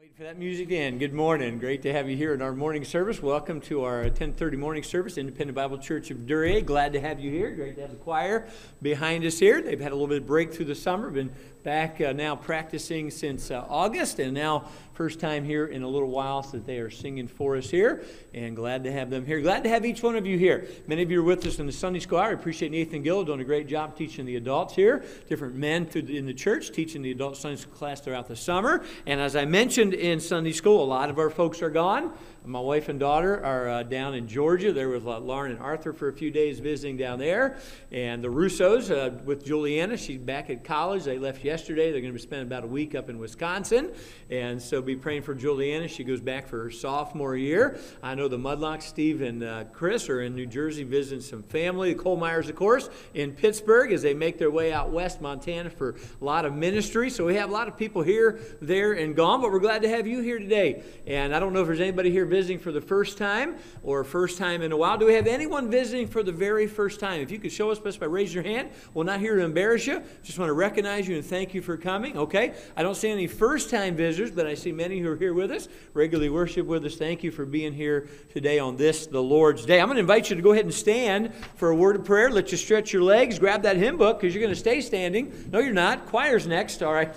Wait for that music to end. Good morning. Great to have you here in our morning service. Welcome to our 10:30 morning service, Independent Bible Church of Duryea. Glad to have you here. Great to have the choir behind us here. They've had a little bit of break through the summer. Been back now practicing since August, and now first time here in a little while so that they are singing for us here, and glad to have them here. Glad to have each one of you here. Many of you are with us in the Sunday school hour. I appreciate Nathan Gill doing a great job teaching the adults here. Different men in the church teaching the adult Sunday school class throughout the summer. And as I mentioned in Sunday school, a lot of our folks are gone. My wife and daughter are down in Georgia. They're with Lauren and Arthur for a few days visiting down there. And the Russos with Juliana. She's back at college. They left yesterday. They're going to be spending about a week up in Wisconsin. And so be praying for Juliana. She goes back for her sophomore year. I know the Mudlocks, Steve and Chris, are in New Jersey visiting some family. The Kohlmeyers, of course, in Pittsburgh as they make their way out west, Montana, for a lot of ministry. So we have a lot of people here, there, and gone. But we're glad to have you here today. And I don't know if there's anybody here visiting for the first time or first time in a while. Do we have anyone visiting for the very first time? If you could show us just by raising your hand. We're not here to embarrass you. Just want to recognize you and thank you for coming. Okay? I don't see any first-time visitors, but I see many who are here with us, regularly worship with us. Thank you for being here today on this, the Lord's Day. I'm going to invite you to go ahead and stand for a word of prayer. Let you stretch your legs. Grab that hymn book because you're going to stay standing. No, you're not. Choir's next. All right.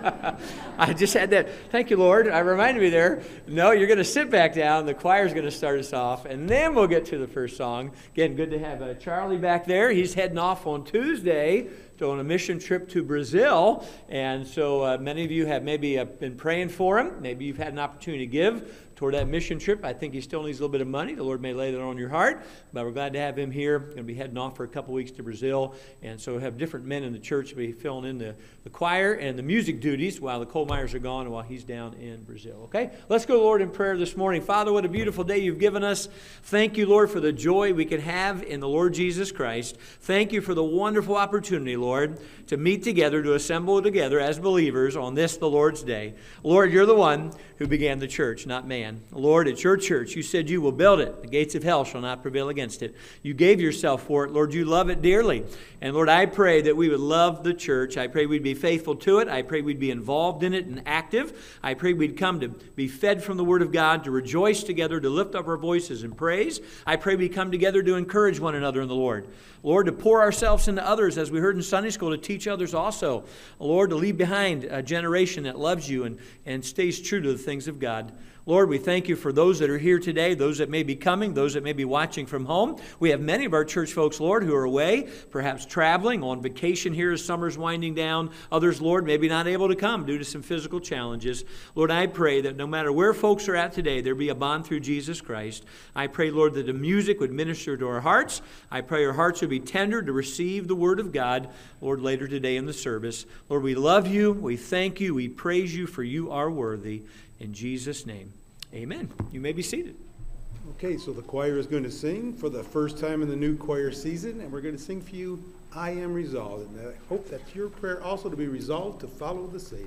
I just had that. Thank you, Lord. I reminded me there. No, you're going to sit back down. The choir's going to start us off, and then we'll get to the first song. Again, good to have Charlie back there. He's heading off on Tuesday on a mission trip to Brazil, and so many of you have maybe been praying for him. Maybe you've had an opportunity to give toward that mission trip. I think he still needs a little bit of money. The Lord may lay that on your heart, but we're glad to have him here. Going to be heading off for a couple weeks to Brazil, and so we have different men in the church be filling in the choir and the music duties while the Kohlmeyers are gone and while he's down in Brazil. Okay? Let's go, Lord, in prayer this morning. Father, what a beautiful day you've given us. Thank you, Lord, for the joy we can have in the Lord Jesus Christ. Thank you for the wonderful opportunity, Lord, to meet together, to assemble together as believers on this, the Lord's Day. Lord, you're the one who began the church, not man. Lord, it's your church. You said you will build it. The gates of hell shall not prevail against it. You gave yourself for it. Lord, you love it dearly. And Lord, I pray that we would love the church. I pray we'd be faithful to it. I pray we'd be involved in it and active. I pray we'd come to be fed from the Word of God, to rejoice together, to lift up our voices in praise. I pray we come together to encourage one another in the Lord. Lord, to pour ourselves into others, as we heard in Sunday school, to teach others also. Lord, to leave behind a generation that loves you and stays true to the things of God. Lord, we thank you for those that are here today, those that may be coming, those that may be watching from home. We have many of our church folks, Lord, who are away, perhaps traveling, on vacation here as summer's winding down. Others, Lord, maybe not able to come due to some physical challenges. Lord, I pray that no matter where folks are at today, there be a bond through Jesus Christ. I pray, Lord, that the music would minister to our hearts. I pray our hearts would be tender to receive the Word of God, Lord, later today in the service. Lord, we love you, we thank you, we praise you, for you are worthy. In Jesus' name, amen. You may be seated. Okay, so the choir is going to sing for the first time in the new choir season, and we're going to sing for you, I Am Resolved. And I hope that's your prayer also, to be resolved to follow the Savior.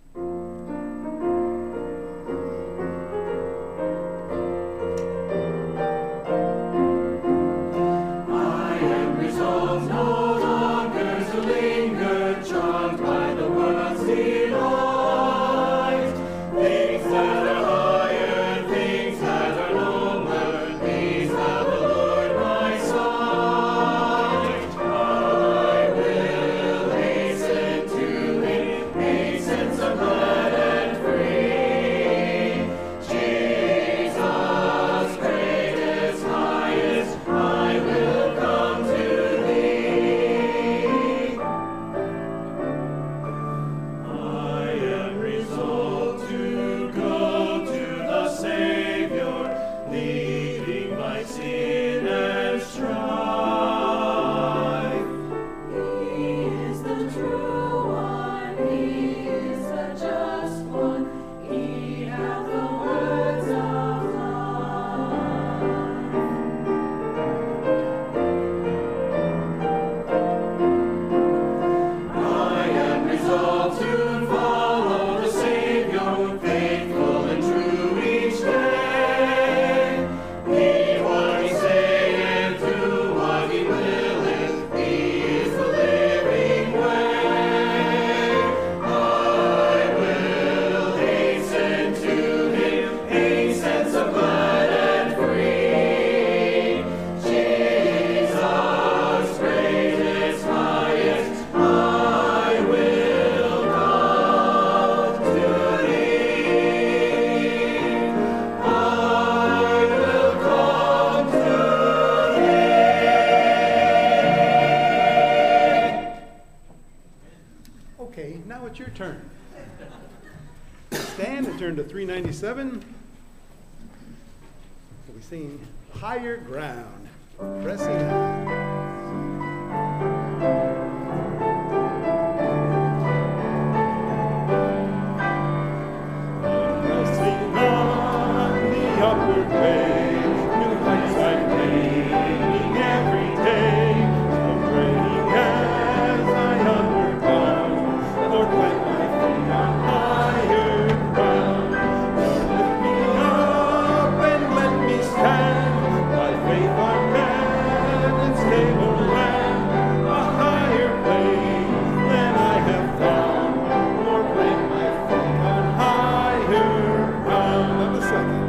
I am resolved no longer to linger, charmed by the world's delight. Things that are higher, things that are lower, these have allured my sight. I will hasten to Him, hasten it's your turn. Stand and turn to 397. We'll be singing Higher Ground, Pressing On. Upward way, new heights I'm gaining every day. So praying as I underground, Lord, plant my feet on higher ground. Lord, lift me up and let me stand by faith on heaven's stable land, a higher place than I have found. Lord, plant my feet on higher ground. On the second.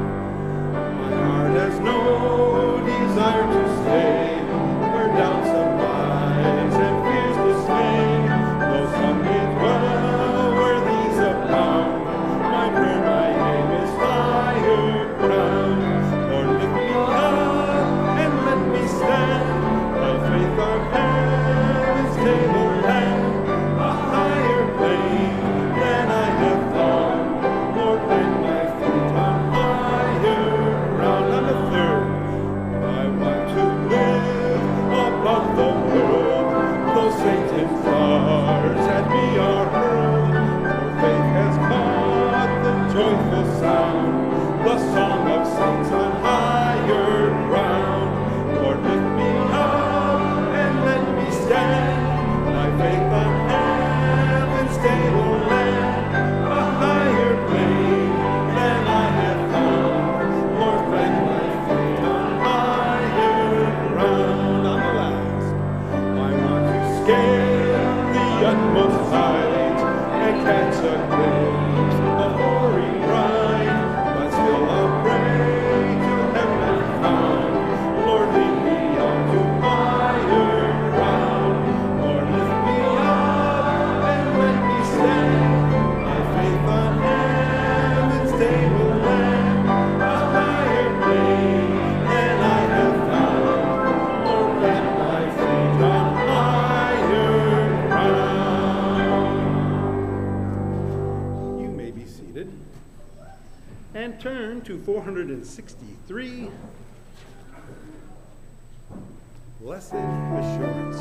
There's no desire to stay where doubts arise and fears dismay. Though some may dwell where these abound, my prayer, my aim is higher ground. Lord, lift me up and let me stand by faith on heaven's table land, a higher plane than I have found. Lord, plant my feet on higher ground. On the third, I want to live above the world, though Satan's darts at me are hurled. For faith has caught the joyful sound, the song of saints on higher ground. Lord, lift me up and let me stand by faith on heaven's stable land, a higher plane than I have found. Lord, plant my feet on higher ground. On the last, I want to scale the utmost height and catch a glimpse of glory bright. But still I'll pray till heaven found. Lord, lead me on to higher ground. Lord, lift me up and let me stand by faith on heaven's stable land, a higher plane than I have found. Lord, plant my feet on higher ground. You may be seated. And turn to 463. Blessed Assurance.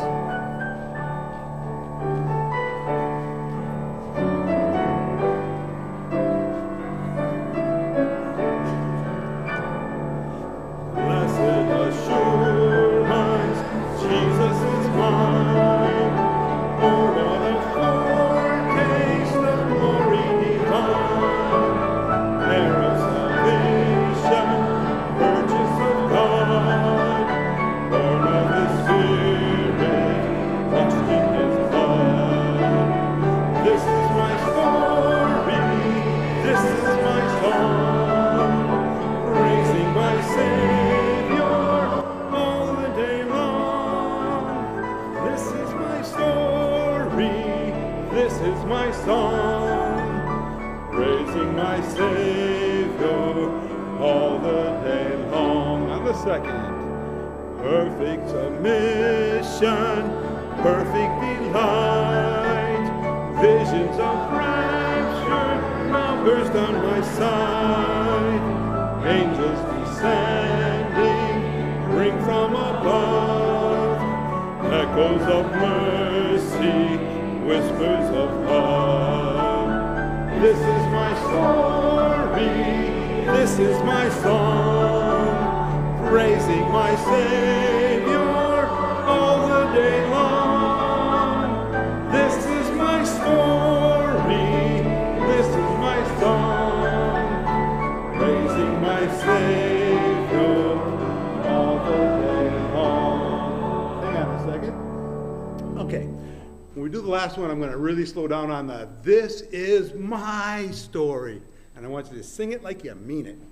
Blessed assurance, Jesus is mine. Oh, what a foretaste of glory divine. Heir of salvation, purchase of God, born of the Spirit, washed in His blood. This is my story, this is my song, praising my Savior all the day long. This is my story, this is my song, praising my Savior all the day long. On the second, perfect submission, perfect delight, visions of rapture now burst on my sight. Angels descending, ring from above, echoes of mercy, whispers of love. This is my story, this is my song, praising my Savior all the day long. This is my story, this is my song, praising my Savior all the day long. Hang on a second. Okay. When we do the last one, I'm going to really slow down on the "This is my story." And I want you to sing it like you mean it.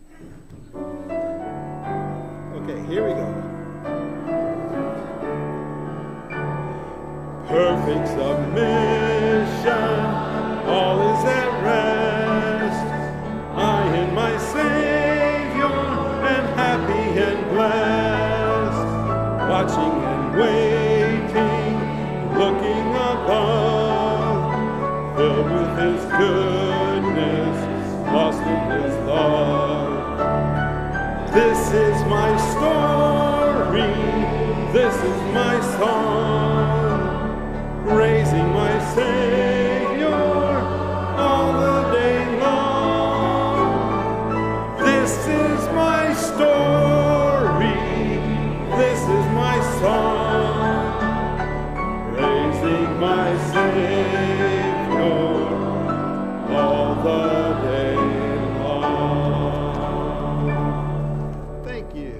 Okay, here we go. Perfect submission, all is at rest. I in my Savior am happy and blessed, watching and waiting, looking above, filled with His goodness, lost in His love. This is my story, this is my song, praising my Savior all the day long. This is my story, this is my song, praising my Savior all the day long. Thank you.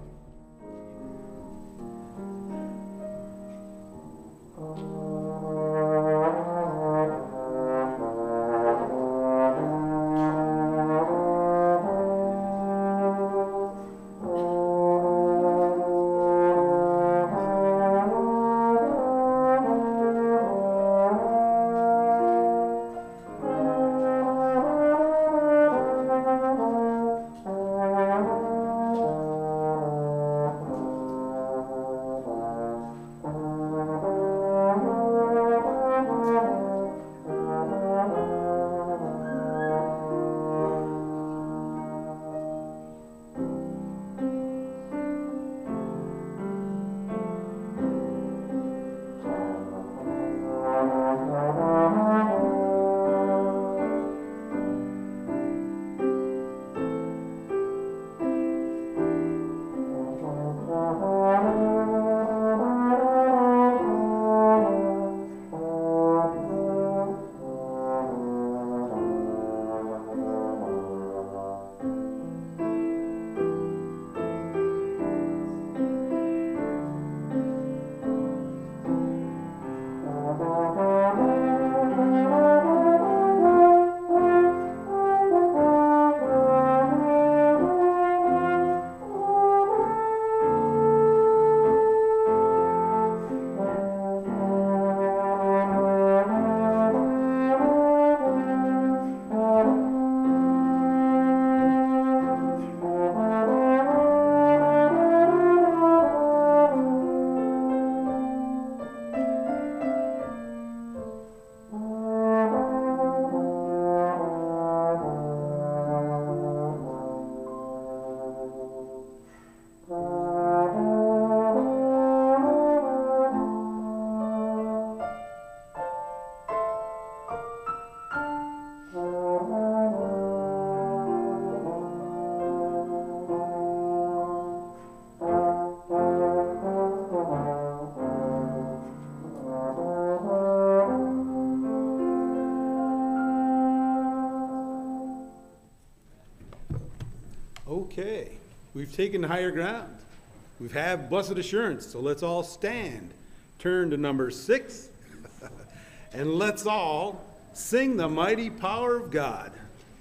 Okay, we've taken higher ground. We've had blessed assurance, so let's all stand. Turn to number 6, and let's all sing the mighty power of God.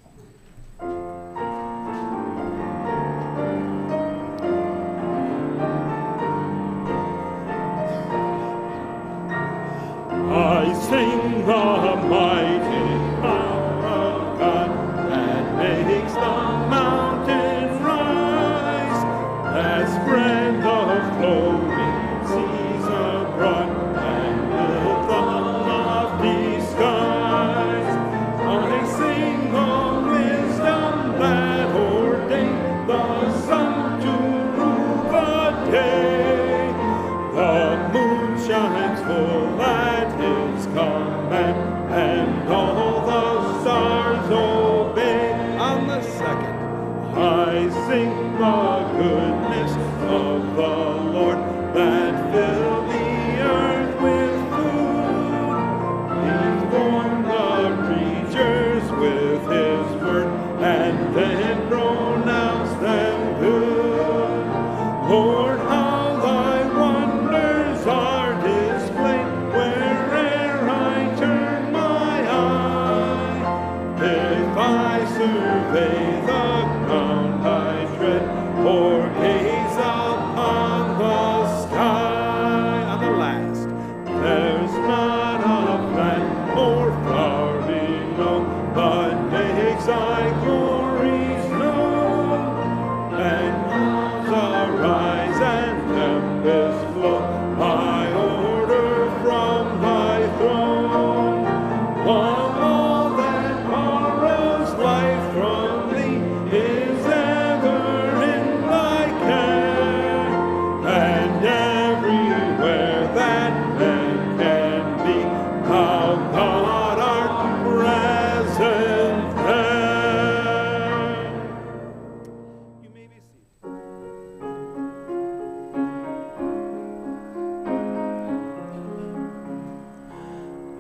I sing the mighty power of God that makes the mountain rise, that spread the flowing seas abroad and built the lofty skies. I sing the wisdom that ordained the sun to rule the day. The moon shines full at His command, and all the stars obey. On the second, I sing the goodness of the Lord that filled the earth with food. He formed the creatures with His word, and then pronounced them good. Lord, how Thy wonders are displayed where'er I turn my eye.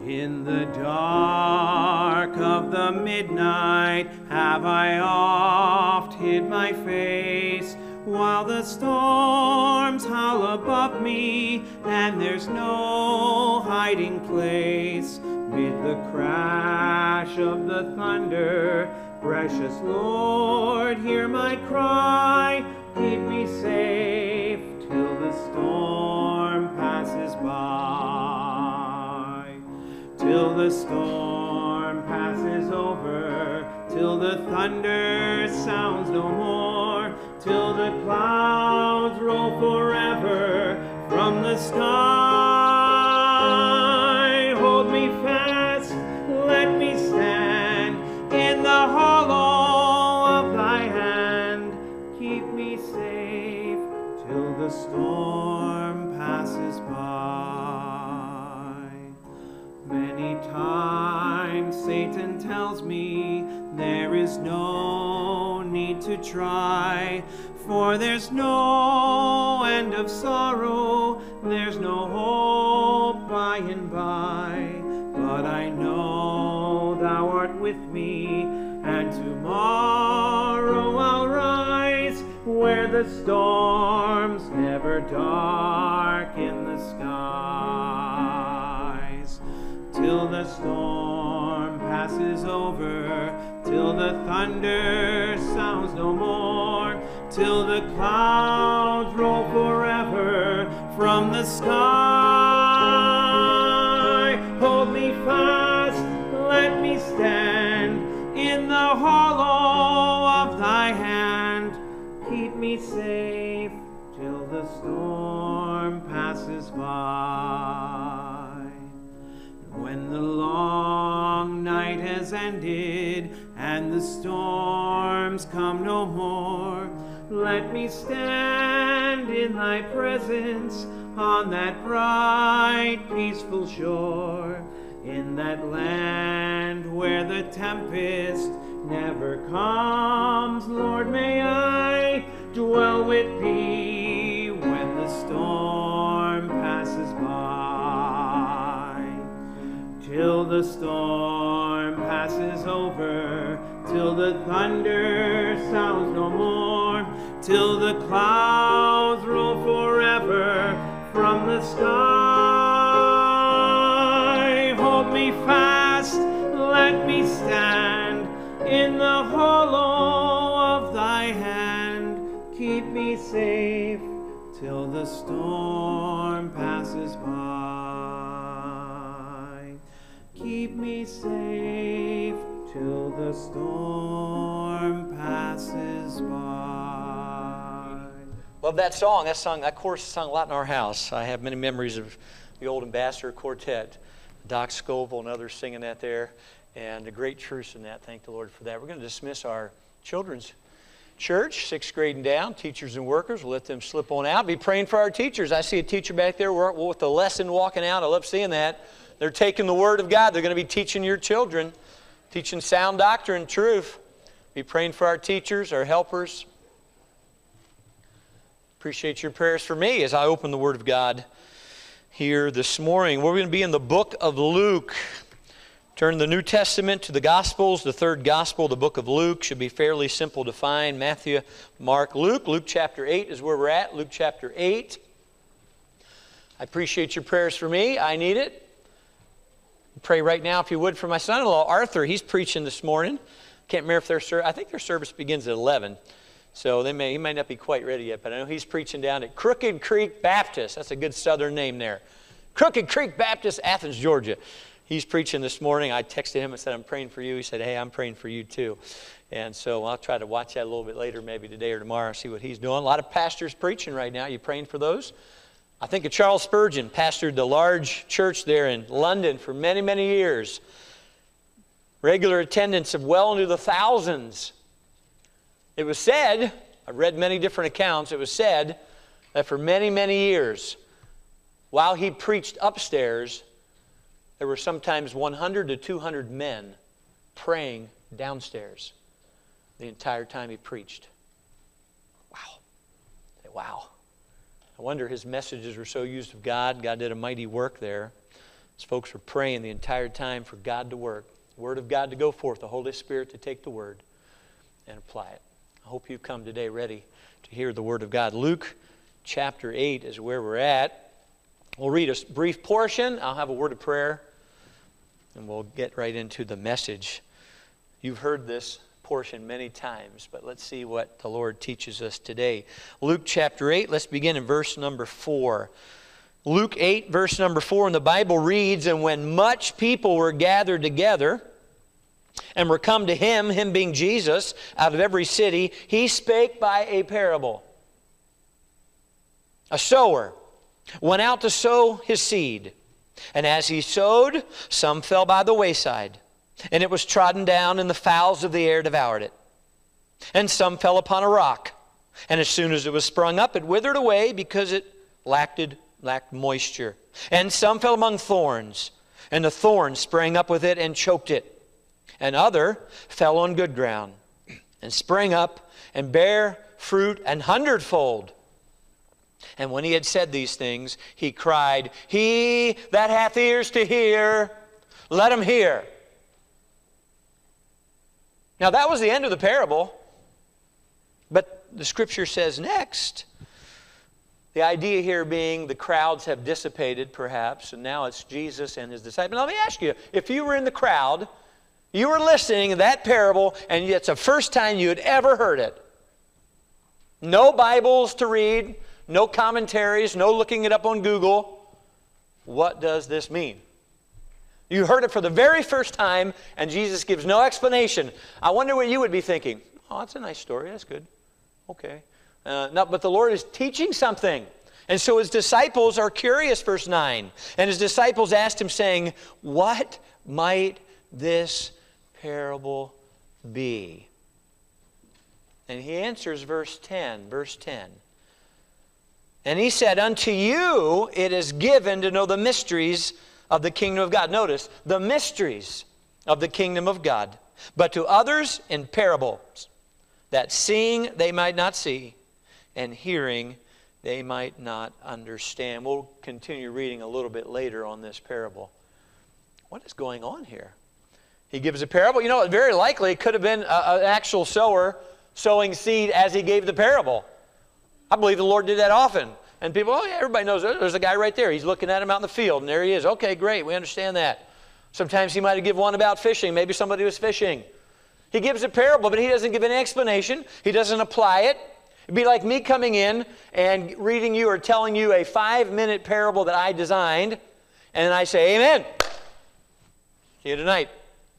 In the dark of the midnight have I oft hid my face, while the storms howl above me, and there's no hiding place. Mid the crash of the thunder, precious Lord, hear my cry. Keep me safe till the storm passes by. Till the storm passes over, till the thunder sounds no more, till the clouds roll forever from the sky. Hold me fast, let me stand in the hollow of thy hand. Keep me safe till the storm passes by. Many times Satan tells me there is no need to try, for there's no end of sorrow, there's no hope by and by. But I know thou art with me, and tomorrow I'll rise where the storms never darken the skies. Till the storm passes over, till the thunder sounds no more, till the clouds roll forever from the sky. Hold me fast, let me stand in the hollow of thy hand. Keep me safe till the storm passes by. When the long night has ended and the storms come no more, let me stand in thy presence on that bright, peaceful shore, in that land where the tempest never comes. Lord, may I dwell with thee when the storm passes by. Till the storm passes over, till the thunder sounds no more, till the clouds roll forever from the sky. Hold me fast, let me stand in the hollow of thy hand. Keep me safe till the storm passes by. Keep me safe till the storm passes by. Love that song. That chorus is sung a lot in our house. I have many memories of the old Ambassador Quartet, Doc Scoville and others singing that there, and a great truce in that. Thank the Lord for that. We're going to dismiss our children's church, 6th grade and down, teachers and workers. We'll let them slip on out. Be praying for our teachers. I see a teacher back there with the lesson walking out. I love seeing that. They're taking the Word of God. They're going to be teaching your children, teaching sound doctrine, truth. Be praying for our teachers, our helpers. Appreciate your prayers for me as I open the Word of God here this morning. We're going to be in the book of Luke. Turn the New Testament to the Gospels. The third Gospel, the book of Luke, should be fairly simple to find. Matthew, Mark, Luke. Luke chapter 8 is where we're at. Luke chapter 8. I appreciate your prayers for me. I need it. Pray right now, if you would, for my son-in-law, Arthur. He's preaching this morning. Can't remember if I think their service begins at 11. So he might not be quite ready yet, but I know he's preaching down at Crooked Creek Baptist. That's a good southern name there. Crooked Creek Baptist, Athens, Georgia. He's preaching this morning. I texted him and said, I'm praying for you. He said, hey, I'm praying for you too. And so I'll try to watch that a little bit later, maybe today or tomorrow, see what he's doing. A lot of pastors preaching right now. You praying for those? I think of Charles Spurgeon, pastored the large church there in London for many, many years. Regular attendance of well into the thousands. It was said, I've read many different accounts, it was said that for many, many years, while he preached upstairs, there were sometimes 100 to 200 men praying downstairs the entire time he preached. Wow. Wow. I wonder his messages were so used of God. God did a mighty work there. As folks were praying the entire time for God to work, the Word of God to go forth, the Holy Spirit to take the Word and apply it. I hope you've come today ready to hear the Word of God. Luke chapter 8 is where we're at. We'll read a brief portion. I'll have a word of prayer, and we'll get right into the message. You've heard this portion many times, but let's see what the Lord teaches us today. Luke chapter 8, let's begin in verse number 4. Luke 8, verse number 4, and the Bible reads, "And when much people were gathered together, and were come to him being Jesus, out of every city, he spake by a parable. A sower went out to sow his seed. And as he sowed, some fell by the wayside, and it was trodden down, and the fowls of the air devoured it. And some fell upon a rock, and as soon as it was sprung up, it withered away, because it lacked moisture. And some fell among thorns, and the thorns sprang up with it and choked it. And other fell on good ground, and sprang up, and bare fruit an hundredfold. And when he had said these things, he cried, He that hath ears to hear, let him hear." Now that was the end of the parable. But the Scripture says next, the idea here being the crowds have dissipated perhaps, and now it's Jesus and his disciples. Now let me ask you, if you were in the crowd, you were listening to that parable, and it's the first time you had ever heard it. No Bibles to read, no commentaries, no looking it up on Google. What does this mean? You heard it for the very first time, and Jesus gives no explanation. I wonder what you would be thinking. Oh, that's a nice story. That's good. Okay. No, but the Lord is teaching something. And so his disciples are curious, verse 9. And his disciples asked him, saying, "What might this parable be?" And he answers verse 10. "And he said, Unto you it is given to know the mysteries of the kingdom of God." Notice, the mysteries of the kingdom of God. "But to others in parables, that seeing they might not see, and hearing they might not understand." We'll continue reading a little bit later on this parable. What is going on here? He gives a parable. You know, very likely it could have been an actual sower sowing seed as he gave the parable. I believe the Lord did that often. And people, oh yeah, everybody knows there's a guy right there. He's looking at him out in the field, and there he is. Okay, great, we understand that. Sometimes he might have given one about fishing. Maybe somebody was fishing. He gives a parable, but he doesn't give an explanation. He doesn't apply it. It'd be like me coming in and reading you or telling you a 5-minute parable that I designed, and then I say, "Amen. See you tonight."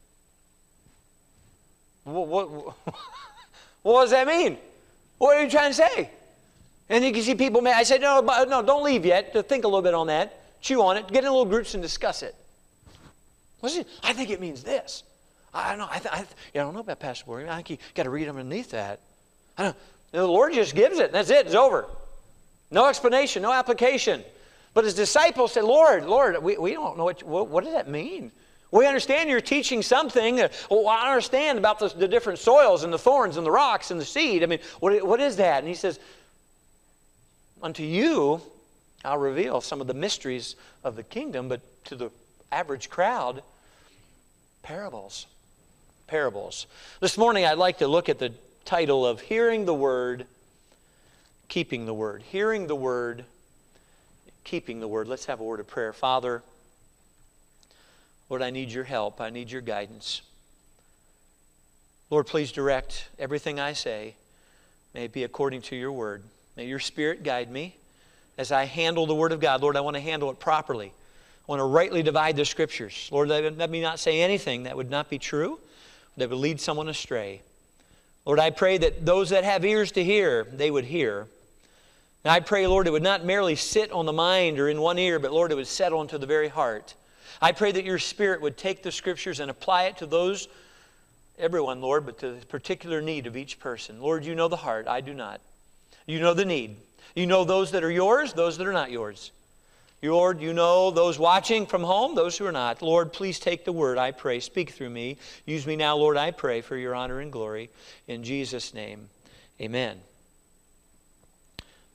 What does that mean? What are you trying to say? And you can see people, I said, no, don't leave yet. To think a little bit on that. Chew on it. Get in little groups and discuss it. I think it means this. I don't know. I don't know about Pastor Boyer. I think you got to read underneath that. The Lord just gives it. That's it. It's over. No explanation. No application. But his disciples said, Lord, we don't know what does that mean? We understand you're teaching something. I understand about the different soils and the thorns and the rocks and the seed. I mean, what is that? And he says, unto you I'll reveal some of the mysteries of the kingdom, but to the average crowd, parables. Parables. This morning I'd like to look at the title of Hearing the Word, Keeping the Word. Hearing the Word, Keeping the Word. Let's have a word of prayer. Father, Lord, I need your help. I need your guidance. Lord, please direct everything I say. May it be according to your word. May your Spirit guide me as I handle the Word of God. Lord, I want to handle it properly. I want to rightly divide the Scriptures. Lord, let me not say anything that would not be true, that would lead someone astray. Lord, I pray that those that have ears to hear, they would hear. And I pray, Lord, it would not merely sit on the mind or in one ear, but Lord, it would settle into the very heart. I pray that your Spirit would take the Scriptures and apply it to everyone, Lord, but to the particular need of each person. Lord, you know the heart. I do not. You know the need. You know those that are yours, those that are not yours. Lord, you know those watching from home, those who are not. Lord, please take the word, I pray. Speak through me. Use me now, Lord, I pray, for your honor and glory. In Jesus' name, amen.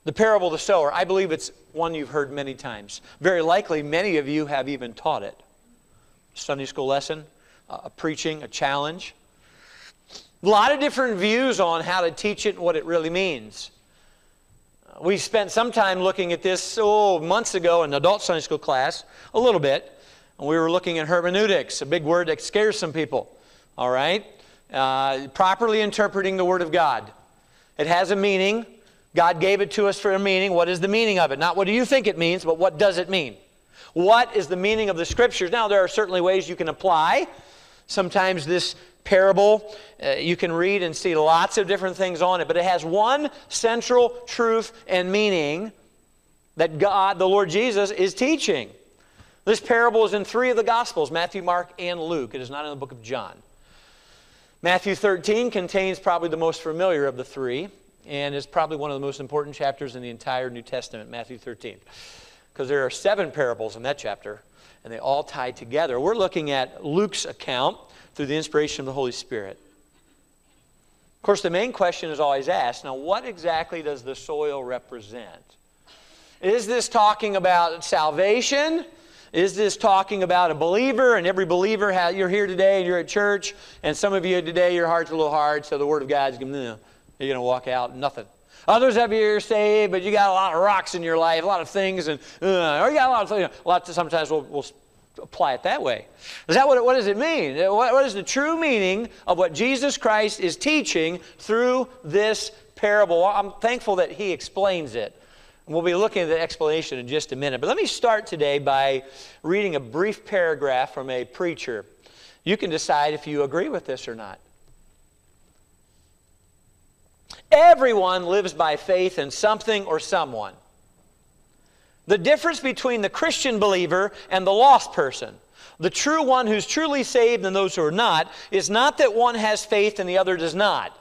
The parable of the sower, I believe it's one you've heard many times. Very likely, many of you have even taught it. Sunday school lesson, a preaching, a challenge. A lot of different views on how to teach it and what it really means. We spent some time looking at this months ago in adult Sunday school class, a little bit. And we were looking at hermeneutics, a big word that scares some people. All right? Properly interpreting the Word of God. It has a meaning. God gave it to us for a meaning. What is the meaning of it? Not what do you think it means, but what does it mean? What is the meaning of the Scriptures? Now, there are certainly ways you can apply. Sometimes this parable, you can read and see lots of different things on it, but it has one central truth and meaning that God, the Lord Jesus, is teaching. This parable is in 3 of the Gospels, Matthew, Mark, and Luke. It is not in the book of John. Matthew 13 contains probably the most familiar of the 3, and is probably one of the most important chapters in the entire New Testament, Matthew 13. Because there are 7 parables in that chapter, and they all tie together. We're looking at Luke's account through the inspiration of the Holy Spirit. Of course, the main question is always asked, now what exactly does the soil represent? Is this talking about salvation? Is this talking about a believer? And every believer, you're here today and you're at church, and some of you today, your heart's a little hard, so the Word of God's going to, you're going to walk out, nothing. Others of you are saved, but you got a lot of rocks in your life, a lot of things, and or you got a lot of things. Sometimes we'll apply it that way. Is that what does it mean? What is the true meaning of what Jesus Christ is teaching through this parable? Well, I'm thankful that He explains it. And we'll be looking at the explanation in just a minute. But let me start today by reading a brief paragraph from a preacher. You can decide if you agree with this or not. Everyone lives by faith in something or someone. The difference between the Christian believer and the lost person, the true one who's truly saved and those who are not, is not that one has faith and the other does not.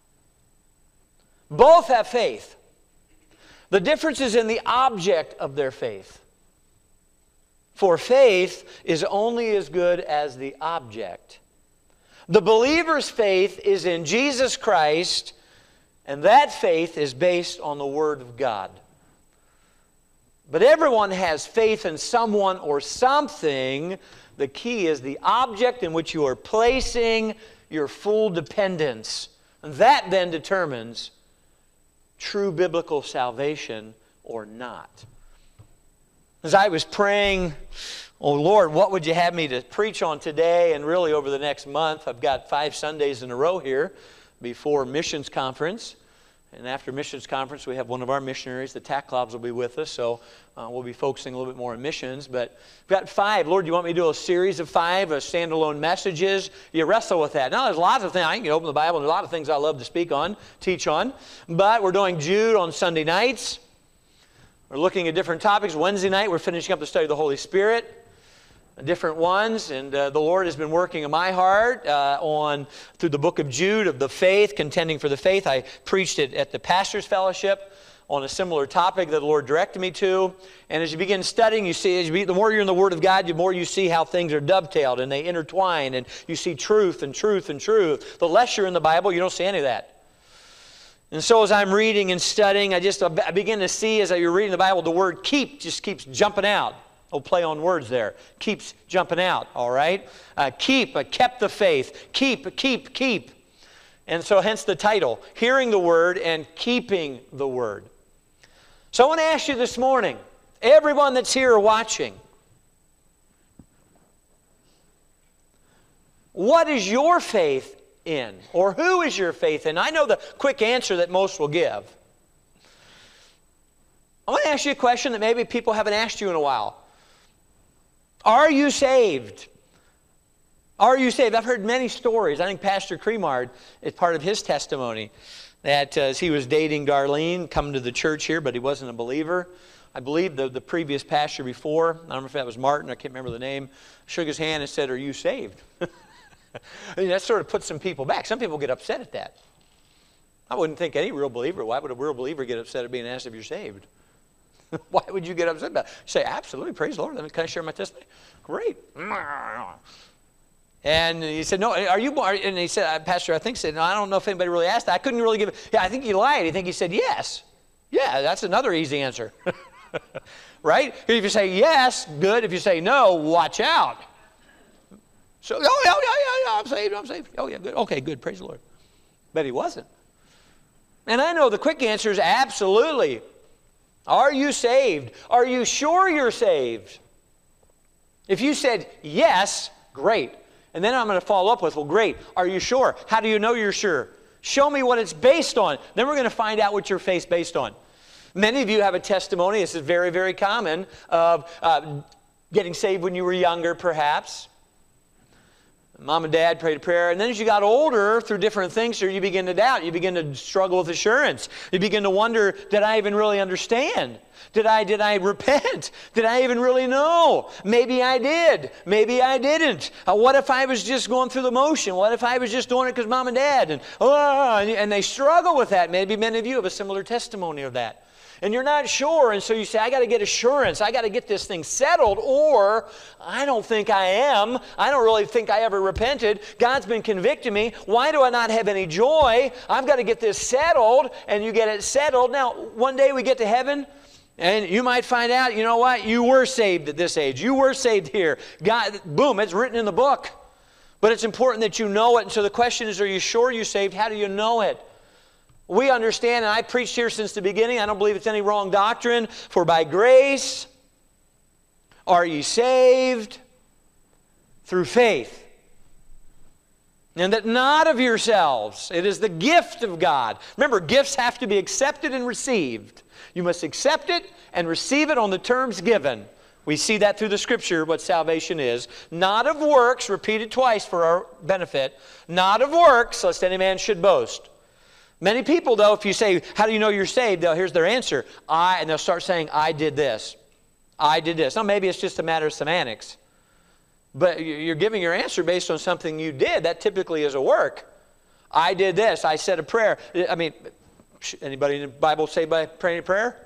Both have faith. The difference is in the object of their faith. For faith is only as good as the object. The believer's faith is in Jesus Christ, and that faith is based on the Word of God. But everyone has faith in someone or something. The key is the object in which you are placing your full dependence. And that then determines true biblical salvation or not. As I was praying, oh Lord, what would you have me to preach on today and really over the next month? I've got 5 Sundays in a row here before missions conference. And after missions conference, we have one of our missionaries, the Taklobs, will be with us. So we'll be focusing a little bit more on missions. But we've got 5. Lord, do you want me to do a series of 5 standalone messages? You wrestle with that. Now, there's lots of things. I can open the Bible, and there's a lot of things I love to speak on, teach on. But we're doing Jude on Sunday nights. We're looking at different topics. Wednesday night, we're finishing up the study of the Holy Spirit. Different ones, and the Lord has been working in my heart through the book of Jude of the faith, contending for the faith. I preached it at the Pastors Fellowship on a similar topic that the Lord directed me to. And as you begin studying, you see, the more you're in the Word of God, the more you see how things are dovetailed and they intertwine, and you see truth and truth and truth. The less you're in the Bible, you don't see any of that. And so as I'm reading and studying, I begin to see, as you're reading the Bible, the word keep just keeps jumping out. Oh, play on words there. Keeps jumping out, all right? Kept the faith. Keep. And so hence the title, Hearing the Word and Keeping the Word. So I want to ask you this morning, everyone that's here or watching, what is your faith in? Or who is your faith in? I know the quick answer that most will give. I want to ask you a question that maybe people haven't asked you in a while. Are you saved? Are you saved? I've heard many stories. I think Pastor Cremard is part of his testimony that as he was dating Darlene, come to the church here, but he wasn't a believer. I believe the previous pastor before, I don't know if that was Martin, I can't remember the name, shook his hand and said, "Are you saved?" I mean, that sort of puts some people back. Some people get upset at that. I wouldn't think any real believer, why would a real believer get upset at being asked if you're saved? Why would you get upset about it? You say, absolutely, praise the Lord. Can I share my testimony? Great. And he said, no, are you born? And he said, Pastor, I think, said, no, I don't know if anybody really asked that. I couldn't really give it. Yeah, I think he lied. I think he said yes. Yeah, that's another easy answer. Right? If you say yes, good. If you say no, watch out. So, yeah, I'm saved. Oh, yeah, good. Okay, good. Praise the Lord. But he wasn't. And I know the quick answer is absolutely. Are you saved? Are you sure you're saved? If you said yes, great. And then I'm going to follow up with, well, great. Are you sure? How do you know you're sure? Show me what it's based on. Then we're going to find out what your faith's based on. Many of you have a testimony, this is very, very common, of getting saved when you were younger, perhaps. Mom and Dad prayed a prayer, and then as you got older, through different things, you begin to doubt. You begin to struggle with assurance. You begin to wonder, did I even really understand? Did I repent? Did I even really know? Maybe I did. Maybe I didn't. What if I was just going through the motion? What if I was just doing it because Mom and Dad? And they struggle with that. Maybe many of you have a similar testimony of that. And you're not sure, and so you say, I got to get assurance. I got to get this thing settled, or I don't think I am. I don't really think I ever repented. God's been convicting me. Why do I not have any joy? I've got to get this settled, and you get it settled. Now, one day we get to heaven, and you might find out, you know what? You were saved at this age. You were saved here. God, boom, it's written in the book. But it's important that you know it, and so the question is, are you sure you're saved? How do you know it? We understand, and I preached here since the beginning, I don't believe it's any wrong doctrine, for by grace are ye saved through faith. And that not of yourselves, it is the gift of God. Remember, gifts have to be accepted and received. You must accept it and receive it on the terms given. We see that through the Scripture, what salvation is. Not of works, repeated twice for our benefit. Not of works, lest any man should boast. Many people, though, if you say, how do you know you're saved? Here's their answer. And they'll start saying, I did this. I did this. Now, maybe it's just a matter of semantics. But you're giving your answer based on something you did. That typically is a work. I did this. I said a prayer. I mean, anybody in the Bible saved by praying a prayer?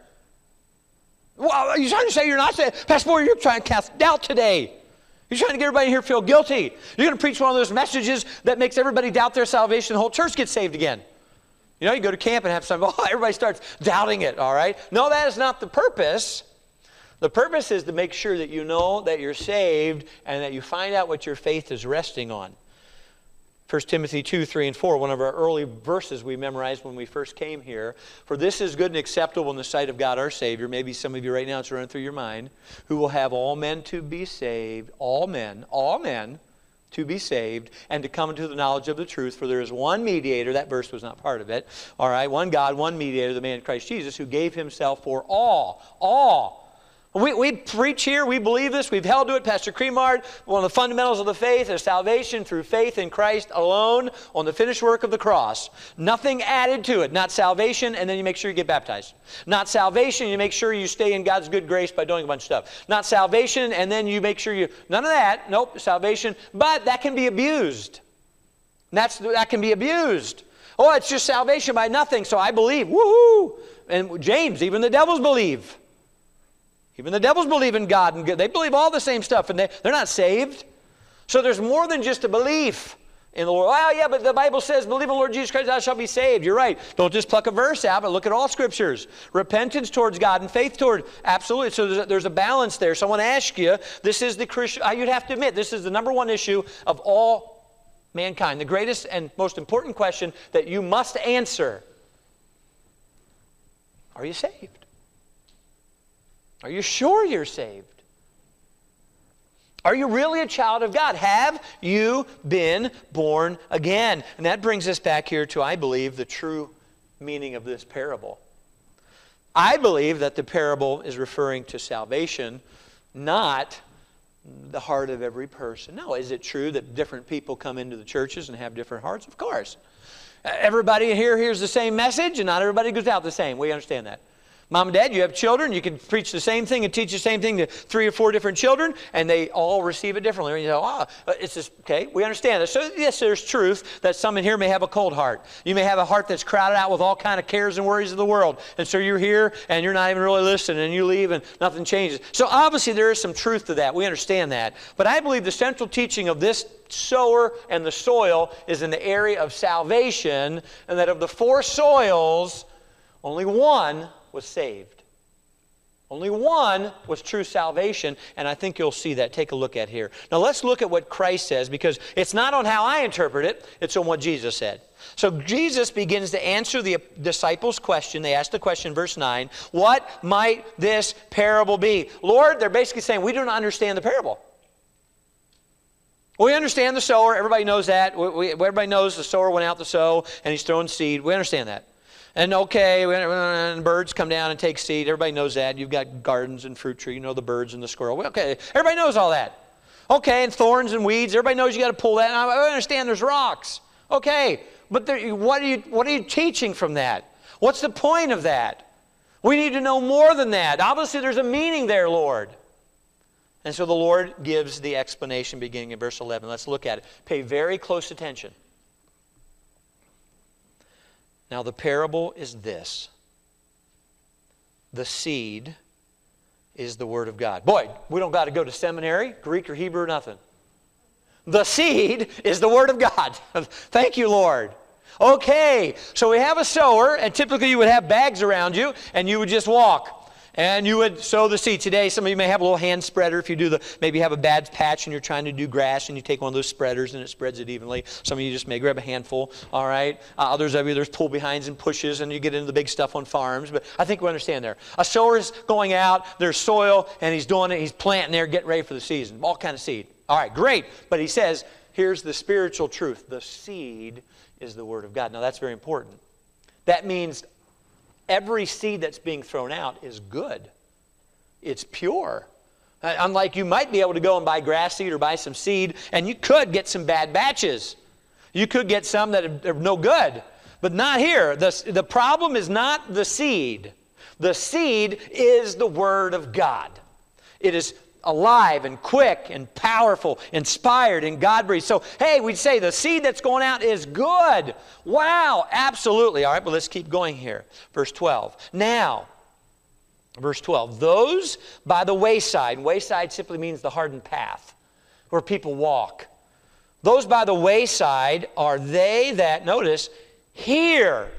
Well, are you trying to say you're not saved? Pastor Boyer, you're trying to cast doubt today. You're trying to get everybody here to feel guilty. You're going to preach one of those messages that makes everybody doubt their salvation. The whole church gets saved again. You know, you go to camp and have some, everybody starts doubting it, all right? No, that is not the purpose. The purpose is to make sure that you know that you're saved and that you find out what your faith is resting on. 1 Timothy 2, 3, and 4, one of our early verses we memorized when we first came here. For this is good and acceptable in the sight of God our Savior. Maybe some of you right now it's running through your mind. Who will have all men to be saved, all men to be saved, and to come into the knowledge of the truth. For there is one mediator, that verse was not part of it, all right, one God, one mediator, the man Christ Jesus, who gave himself for all. We preach here, we believe this, we've held to it. Pastor Cremard, one of the fundamentals of the faith is salvation through faith in Christ alone on the finished work of the cross. Nothing added to it. Not salvation, and then you make sure you get baptized. Not salvation, you make sure you stay in God's good grace by doing a bunch of stuff. Not salvation, and then you make sure you... None of that. Nope, salvation. But that can be abused. That can be abused. Oh, it's just salvation by nothing, so I believe. Woohoo! And James, even the devils believe. Even the devils believe in God, and they believe all the same stuff, and they're not saved. So there's more than just a belief in the Lord. Well, yeah, but the Bible says, believe in the Lord Jesus Christ, thou shalt be saved. You're right. Don't just pluck a verse out, but look at all Scriptures. Repentance towards God and faith toward, absolutely. So there's a balance there. So I want to ask you, this is the Christian, you'd have to admit, this is the number one issue of all mankind. The greatest and most important question that you must answer. Are you saved? Are you sure you're saved? Are you really a child of God? Have you been born again? And that brings us back here to, I believe, the true meaning of this parable. I believe that the parable is referring to salvation, not the heart of every person. No, is it true that different people come into the churches and have different hearts? Of course. Everybody here hears the same message, and not everybody goes out the same. We understand that. Mom and Dad, you have children. You can preach the same thing and teach the same thing to 3 or 4 different children, and they all receive it differently. And you go, it's just, okay, we understand that. So, yes, there's truth that some in here may have a cold heart. You may have a heart that's crowded out with all kind of cares and worries of the world. And so you're here, and you're not even really listening, and you leave, and nothing changes. So obviously there is some truth to that. We understand that. But I believe the central teaching of this sower and the soil is in the area of salvation, and that of the 4 soils, only one was saved. Only one was true salvation, and I think you'll see that. Take a look at here. Now let's look at what Christ says, because it's not on how I interpret it, it's on what Jesus said. So Jesus begins to answer the disciples' question. They asked the question, verse 9, what might this parable be? Lord, they're basically saying, we do not understand the parable. We understand the sower. Everybody knows that. Everybody knows the sower went out to sow, and he's throwing seed. We understand that. And okay, and birds come down and take seed. Everybody knows that. You've got gardens and fruit tree. You know the birds and the squirrel. Well, okay, everybody knows all that. Okay, and thorns and weeds. Everybody knows you got to pull that. I understand there's rocks. Okay, but what are you teaching from that? What's the point of that? We need to know more than that. Obviously, there's a meaning there, Lord. And so the Lord gives the explanation beginning in verse 11. Let's look at it. Pay very close attention. Now the parable is this. The seed is the Word of God. Boy, we don't got to go to seminary, Greek or Hebrew or nothing. The seed is the Word of God. Thank you, Lord. Okay, so we have a sower, and typically you would have bags around you, and you would just walk. And you would sow the seed. Today, some of you may have a little hand spreader. If you do maybe you have a bad patch and you're trying to do grass, and you take one of those spreaders and it spreads it evenly. Some of you just may grab a handful, all right? Others of you, there's pull behinds and pushes, and you get into the big stuff on farms. But I think we understand there. A sower is going out, there's soil, and he's doing it. He's planting there, getting ready for the season. All kind of seed. All right, great. But he says, here's the spiritual truth. The seed is the Word of God. Now, that's very important. That means every seed that's being thrown out is good. It's pure. Unlike you might be able to go and buy grass seed or buy some seed, and you could get some bad batches. You could get some that are no good. But not here. The problem is not the seed. The seed is the Word of God. It is alive and quick and powerful, inspired and God-breathed. So, hey, we'd say the seed that's going out is good. Wow, absolutely. All right, but let's keep going here. Verse 12. Now, verse 12, those by the wayside. Wayside simply means the hardened path where people walk. Those by the wayside are they that, notice, hear.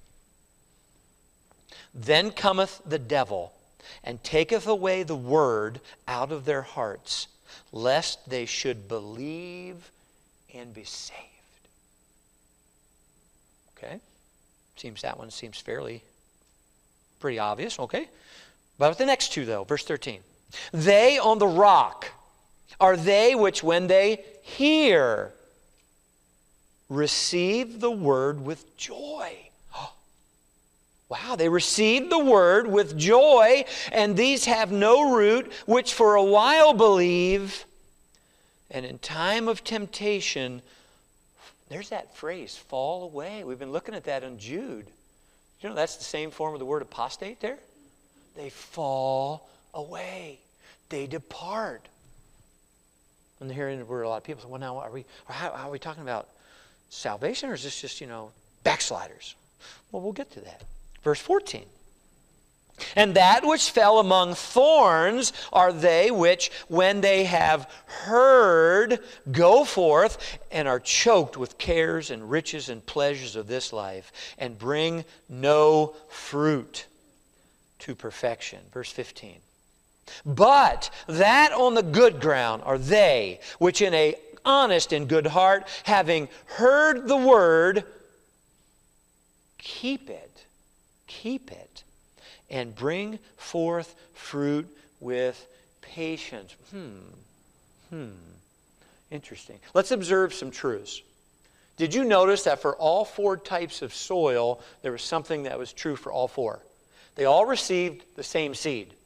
Then cometh the devil, and taketh away the word out of their hearts, lest they should believe and be saved. Okay? That one seems pretty obvious, okay? But the next two, though, verse 13. They on the rock are they which, when they hear, receive the word with joy. Wow, they received the word with joy, and these have no root, which for a while believe, and in time of temptation, there's that phrase, fall away. We've been looking at that in Jude. You know, that's the same form of the word apostate there. They fall away. They depart. And hearing the word, a lot of people say, well, now, how are we talking about salvation, or is this just, backsliders? Well, we'll get to that. Verse 14. And that which fell among thorns are they which, when they have heard, go forth and are choked with cares and riches and pleasures of this life, and bring no fruit to perfection. Verse 15. But that on the good ground are they which in a honest and good heart, having heard the word, keep it, and bring forth fruit with patience. Interesting. Let's observe some truths. Did you notice that for all four types of soil, there was something that was true for all four? They all received the same seed.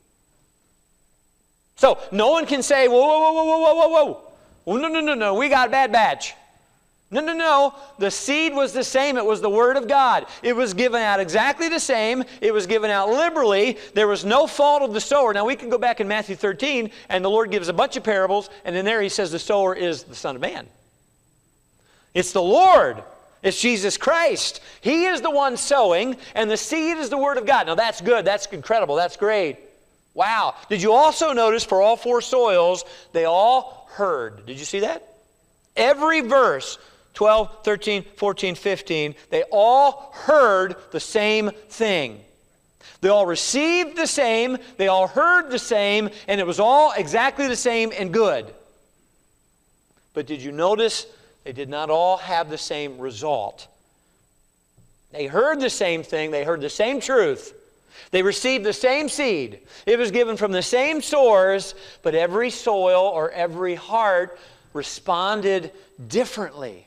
So no one can say, whoa. Well, no, we got a bad batch. No. The seed was the same. It was the Word of God. It was given out exactly the same. It was given out liberally. There was no fault of the sower. Now, we can go back in Matthew 13, and the Lord gives a bunch of parables, and in there He says the sower is the Son of Man. It's the Lord. It's Jesus Christ. He is the one sowing, and the seed is the Word of God. Now, that's good. That's incredible. That's great. Wow. Did you also notice for all four soils, they all heard? Did you see that? Every verse, 12, 13, 14, 15, they all heard the same thing. They all received the same, they all heard the same, and it was all exactly the same and good. But did you notice they did not all have the same result? They heard the same thing, they heard the same truth. They received the same seed. It was given from the same source, but every soil or every heart responded differently.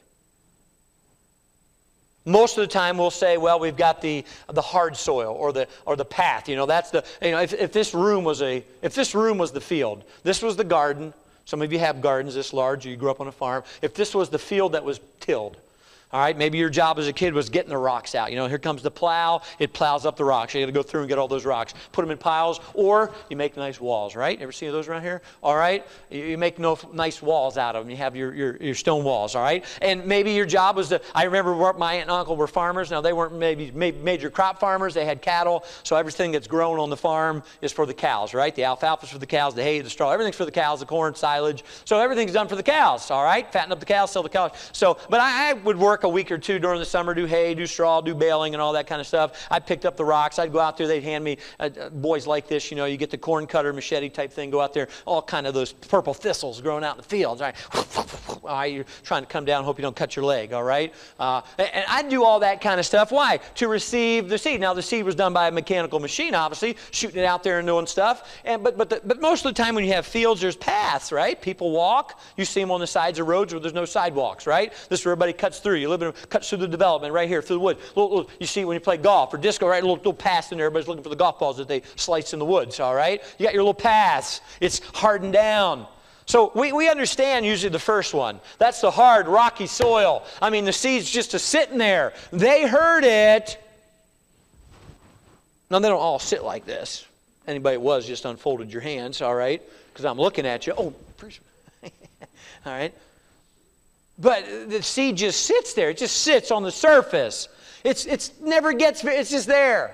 Most of the time we'll say, well, we've got the hard soil or the path. That's the if this room was the field, this was the garden. Some of you have gardens this large, or you grew up on a farm. If this was the field that was tilled, all right, maybe your job as a kid was getting the rocks out. Here comes the plow. It plows up the rocks. You got to go through and get all those rocks, put them in piles, or you make nice walls, right? Ever see those around here? All right, you make nice walls out of them. You have your stone walls, all right? And maybe your job was I remember my aunt and uncle were farmers. Now, they weren't maybe major crop farmers. They had cattle, so everything that's grown on the farm is for the cows, right? The alfalfa's for the cows, the hay, the straw, everything's for the cows, the corn, silage. So everything's done for the cows, all right? Fatten up the cows, sell the cows. So, but I would work a week or two during the summer, do hay, do straw, do baling, and all that kind of stuff. I picked up the rocks. I'd go out there. They'd hand me boys like this. You get the corn cutter, machete type thing. Go out there. All kind of those purple thistles growing out in the fields. Right? You're trying to come down. Hope you don't cut your leg. All right. And I'd do all that kind of stuff. Why? To receive the seed. Now the seed was done by a mechanical machine, obviously, shooting it out there and doing stuff. But most of the time when you have fields, there's paths, right? People walk. You see them on the sides of roads where there's no sidewalks, right? This is where everybody cuts through. You live in a cuts through the development right here through the wood. You see when you play golf or disco, right? Little paths in there. Everybody's looking for the golf balls that they slice in the woods, all right? You got your little paths. It's hardened down. So we understand usually the first one. That's the hard, rocky soil. I mean, the seed's just sitting there. They heard it. Now, they don't all sit like this. Anybody that was just unfolded your hands, all right? Because I'm looking at you. Oh, all right? But the seed just sits there. It just sits on the surface. It's never gets, it's just there.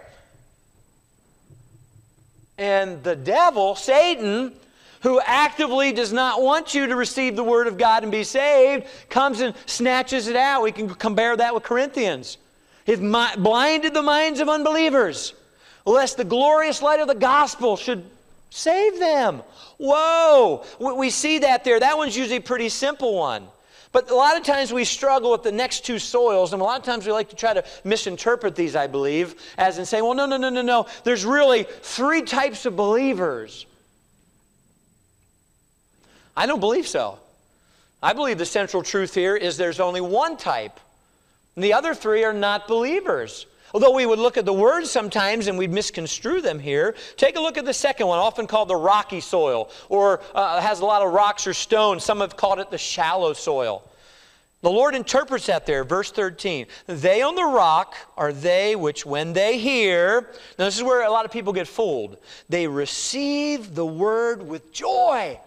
And the devil, Satan, who actively does not want you to receive the Word of God and be saved, comes and snatches it out. We can compare that with Corinthians. He's blinded the minds of unbelievers, lest the glorious light of the gospel should save them. Whoa! We see that there. That one's usually a pretty simple one. But a lot of times we struggle with the next two soils, and a lot of times we like to try to misinterpret these, I believe, as in saying, well, no. There's really three types of believers. I don't believe so. I believe the central truth here is there's only one type. And the other three are not believers. Although we would look at the words sometimes and we'd misconstrue them here, take a look at the second one, often called the rocky soil, or has a lot of rocks or stones. Some have called it the shallow soil. The Lord interprets that there, verse 13. They on the rock are they which when they hear, now this is where a lot of people get fooled, they receive the word with joy.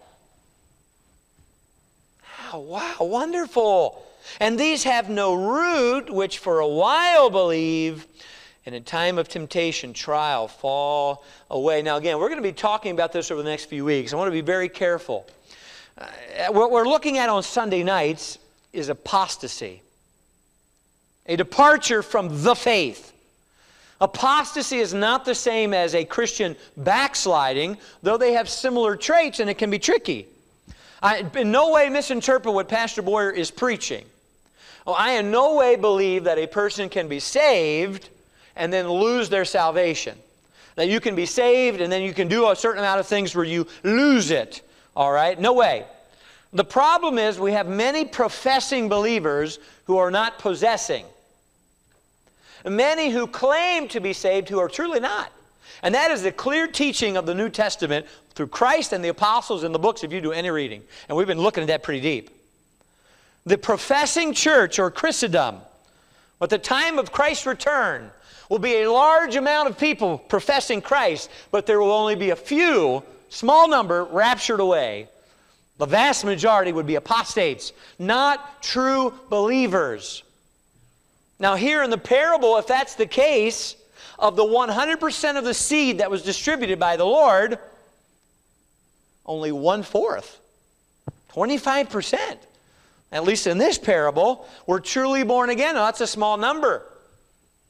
Wow, wonderful. And these have no root, which for a while believe, and in time of temptation, trial, fall away. Now again, we're going to be talking about this over the next few weeks. I want to be very careful. What we're looking at on Sunday nights is apostasy. A departure from the faith. Apostasy is not the same as a Christian backsliding, though they have similar traits and it can be tricky. I in no way misinterpret what Pastor Boyer is preaching. I in no way believe that a person can be saved and then lose their salvation. That you can be saved and then you can do a certain amount of things where you lose it. All right? No way. The problem is we have many professing believers who are not possessing. Many who claim to be saved who are truly not. And that is the clear teaching of the New Testament through Christ and the apostles in the books if you do any reading. And we've been looking at that pretty deep. The professing church or Christendom, at the time of Christ's return, will be a large amount of people professing Christ, but there will only be a few, small number, raptured away. The vast majority would be apostates, not true believers. Now here in the parable, if that's the case, of the 100% of the seed that was distributed by the Lord, only 1/4, 25%, at least in this parable, were truly born again. Now, that's a small number.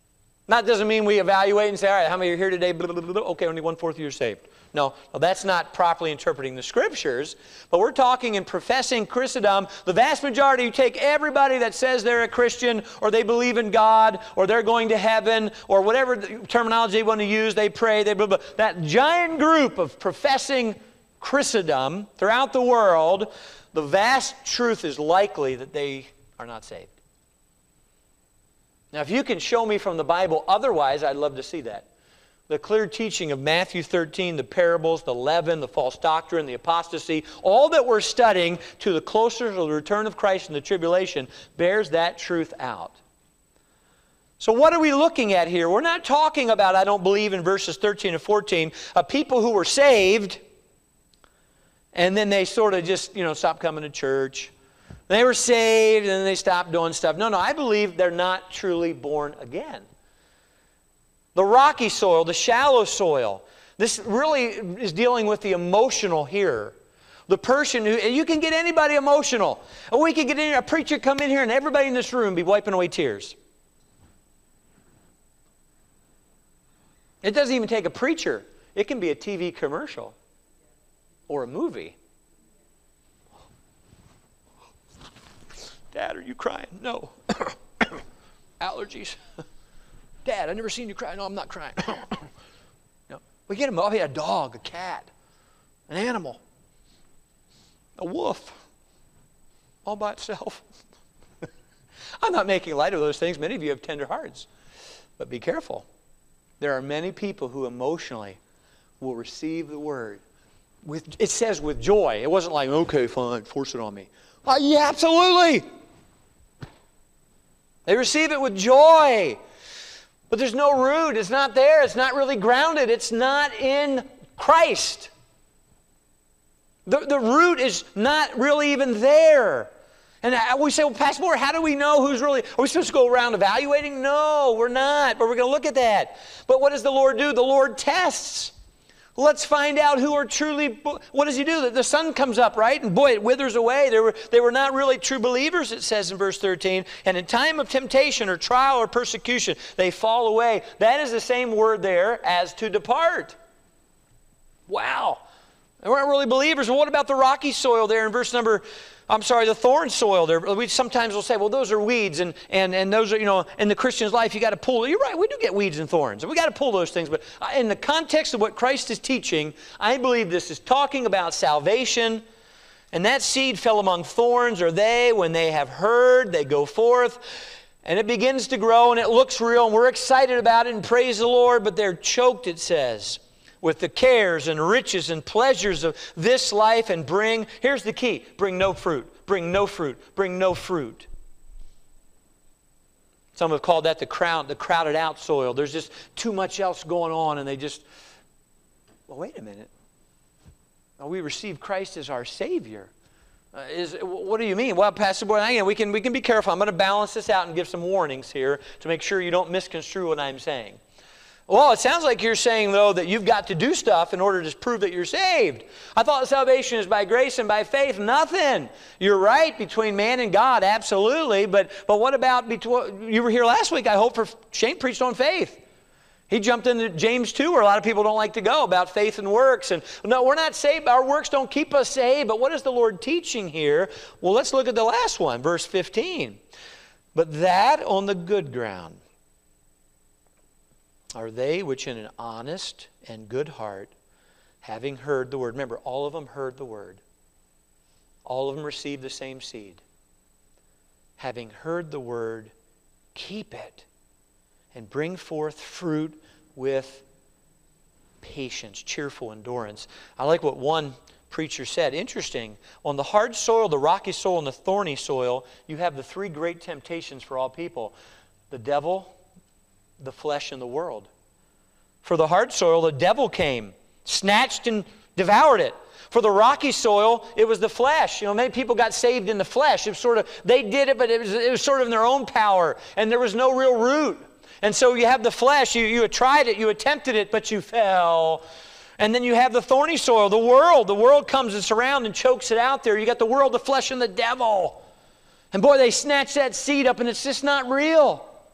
That doesn't mean we evaluate and say, all right, how many are here today? Blah, blah, blah, blah. Okay, only 1/4 of you are saved. No, that's not properly interpreting the Scriptures. But we're talking in professing Christendom. The vast majority, you take everybody that says they're a Christian, or they believe in God, or they're going to heaven, or whatever terminology they want to use, they pray, they blah, blah. That giant group of professing Christendom throughout the world, the vast truth is likely that they are not saved. Now, if you can show me from the Bible otherwise, I'd love to see that. The clear teaching of Matthew 13, the parables, the leaven, the false doctrine, the apostasy, all that we're studying to the closer to the return of Christ and the tribulation bears that truth out. So what are we looking at here? We're not talking about, I don't believe, in verses 13 and 14, people who were saved and then they sort of just, stopped coming to church. They were saved and then they stopped doing stuff. No, I believe they're not truly born again. The rocky soil, the shallow soil. This really is dealing with the emotional here. The person who, you can get anybody emotional. Or we could get a preacher come in here and everybody in this room be wiping away tears. It doesn't even take a preacher. It can be a TV commercial or a movie. Dad, are you crying? No. Allergies. Dad, I've never seen you cry. No, I'm not crying. No. We get him. Oh, he had a dog, a cat, an animal, a wolf, all by itself. I'm not making light of those things. Many of you have tender hearts. But be careful. There are many people who emotionally will receive the word. It says with joy. It wasn't like, okay, fine, force it on me. Oh, yeah, absolutely. They receive it with joy. But there's no root. It's not there. It's not really grounded. It's not in Christ. The root is not really even there. And we say, well, Pastor Moore, how do we know who's really... Are we supposed to go around evaluating? No, we're not. But we're going to look at that. But what does the Lord do? The Lord tests. Let's find out who are truly... What does He do? The sun comes up, right? And boy, it withers away. They were not really true believers, it says in verse 13. And in time of temptation or trial or persecution, they fall away. That is the same word there as to depart. Wow. They weren't really believers. Well, what about the rocky soil there in the thorn soil there? We sometimes will say, well, those are weeds, and those are, in the Christian's life, you got to pull. You're right, we do get weeds and thorns, and we got to pull those things. But in the context of what Christ is teaching, I believe this is talking about salvation, and that seed fell among thorns, or when they have heard, they go forth, and it begins to grow, and it looks real, and we're excited about it, and praise the Lord, but they're choked, it says, with the cares and riches and pleasures of this life, and here's the key, bring no fruit, bring no fruit, bring no fruit. Some have called that the crowded out soil. There's just too much else going on, and well, wait a minute. Now, we receive Christ as our Savior. What do you mean? Well, Pastor Boyd, we can be careful. I'm going to balance this out and give some warnings here to make sure you don't misconstrue what I'm saying. Well, it sounds like you're saying, though, that you've got to do stuff in order to prove that you're saved. I thought salvation is by grace and by faith. Nothing. You're right, between man and God, absolutely. But what about, you were here last week, I hope, for Shane preached on faith. He jumped into James 2, where a lot of people don't like to go, about faith and works. And no, we're not saved. Our works don't keep us saved. But what is the Lord teaching here? Well, let's look at the last one, verse 15. But that on the good ground are they which in an honest and good heart, having heard the word. Remember, all of them heard the word. All of them received the same seed. Having heard the word, keep it, and bring forth fruit with patience, cheerful endurance. I like what one preacher said. Interesting. On the hard soil, the rocky soil, and the thorny soil, you have the three great temptations for all people. The devil, the flesh, and the world. For the hard soil, the devil came, snatched and devoured it. For the rocky soil, it was the flesh. Many people got saved in the flesh. It was sort of, they did it, but it was sort of in their own power, and there was no real root. And so you have the flesh. You had tried it, you attempted it, but you fell. And then you have the thorny soil, the world. The world comes and surrounds and chokes it out there. You got the world, the flesh, and the devil. And boy, they snatch that seed up, and it's just not real.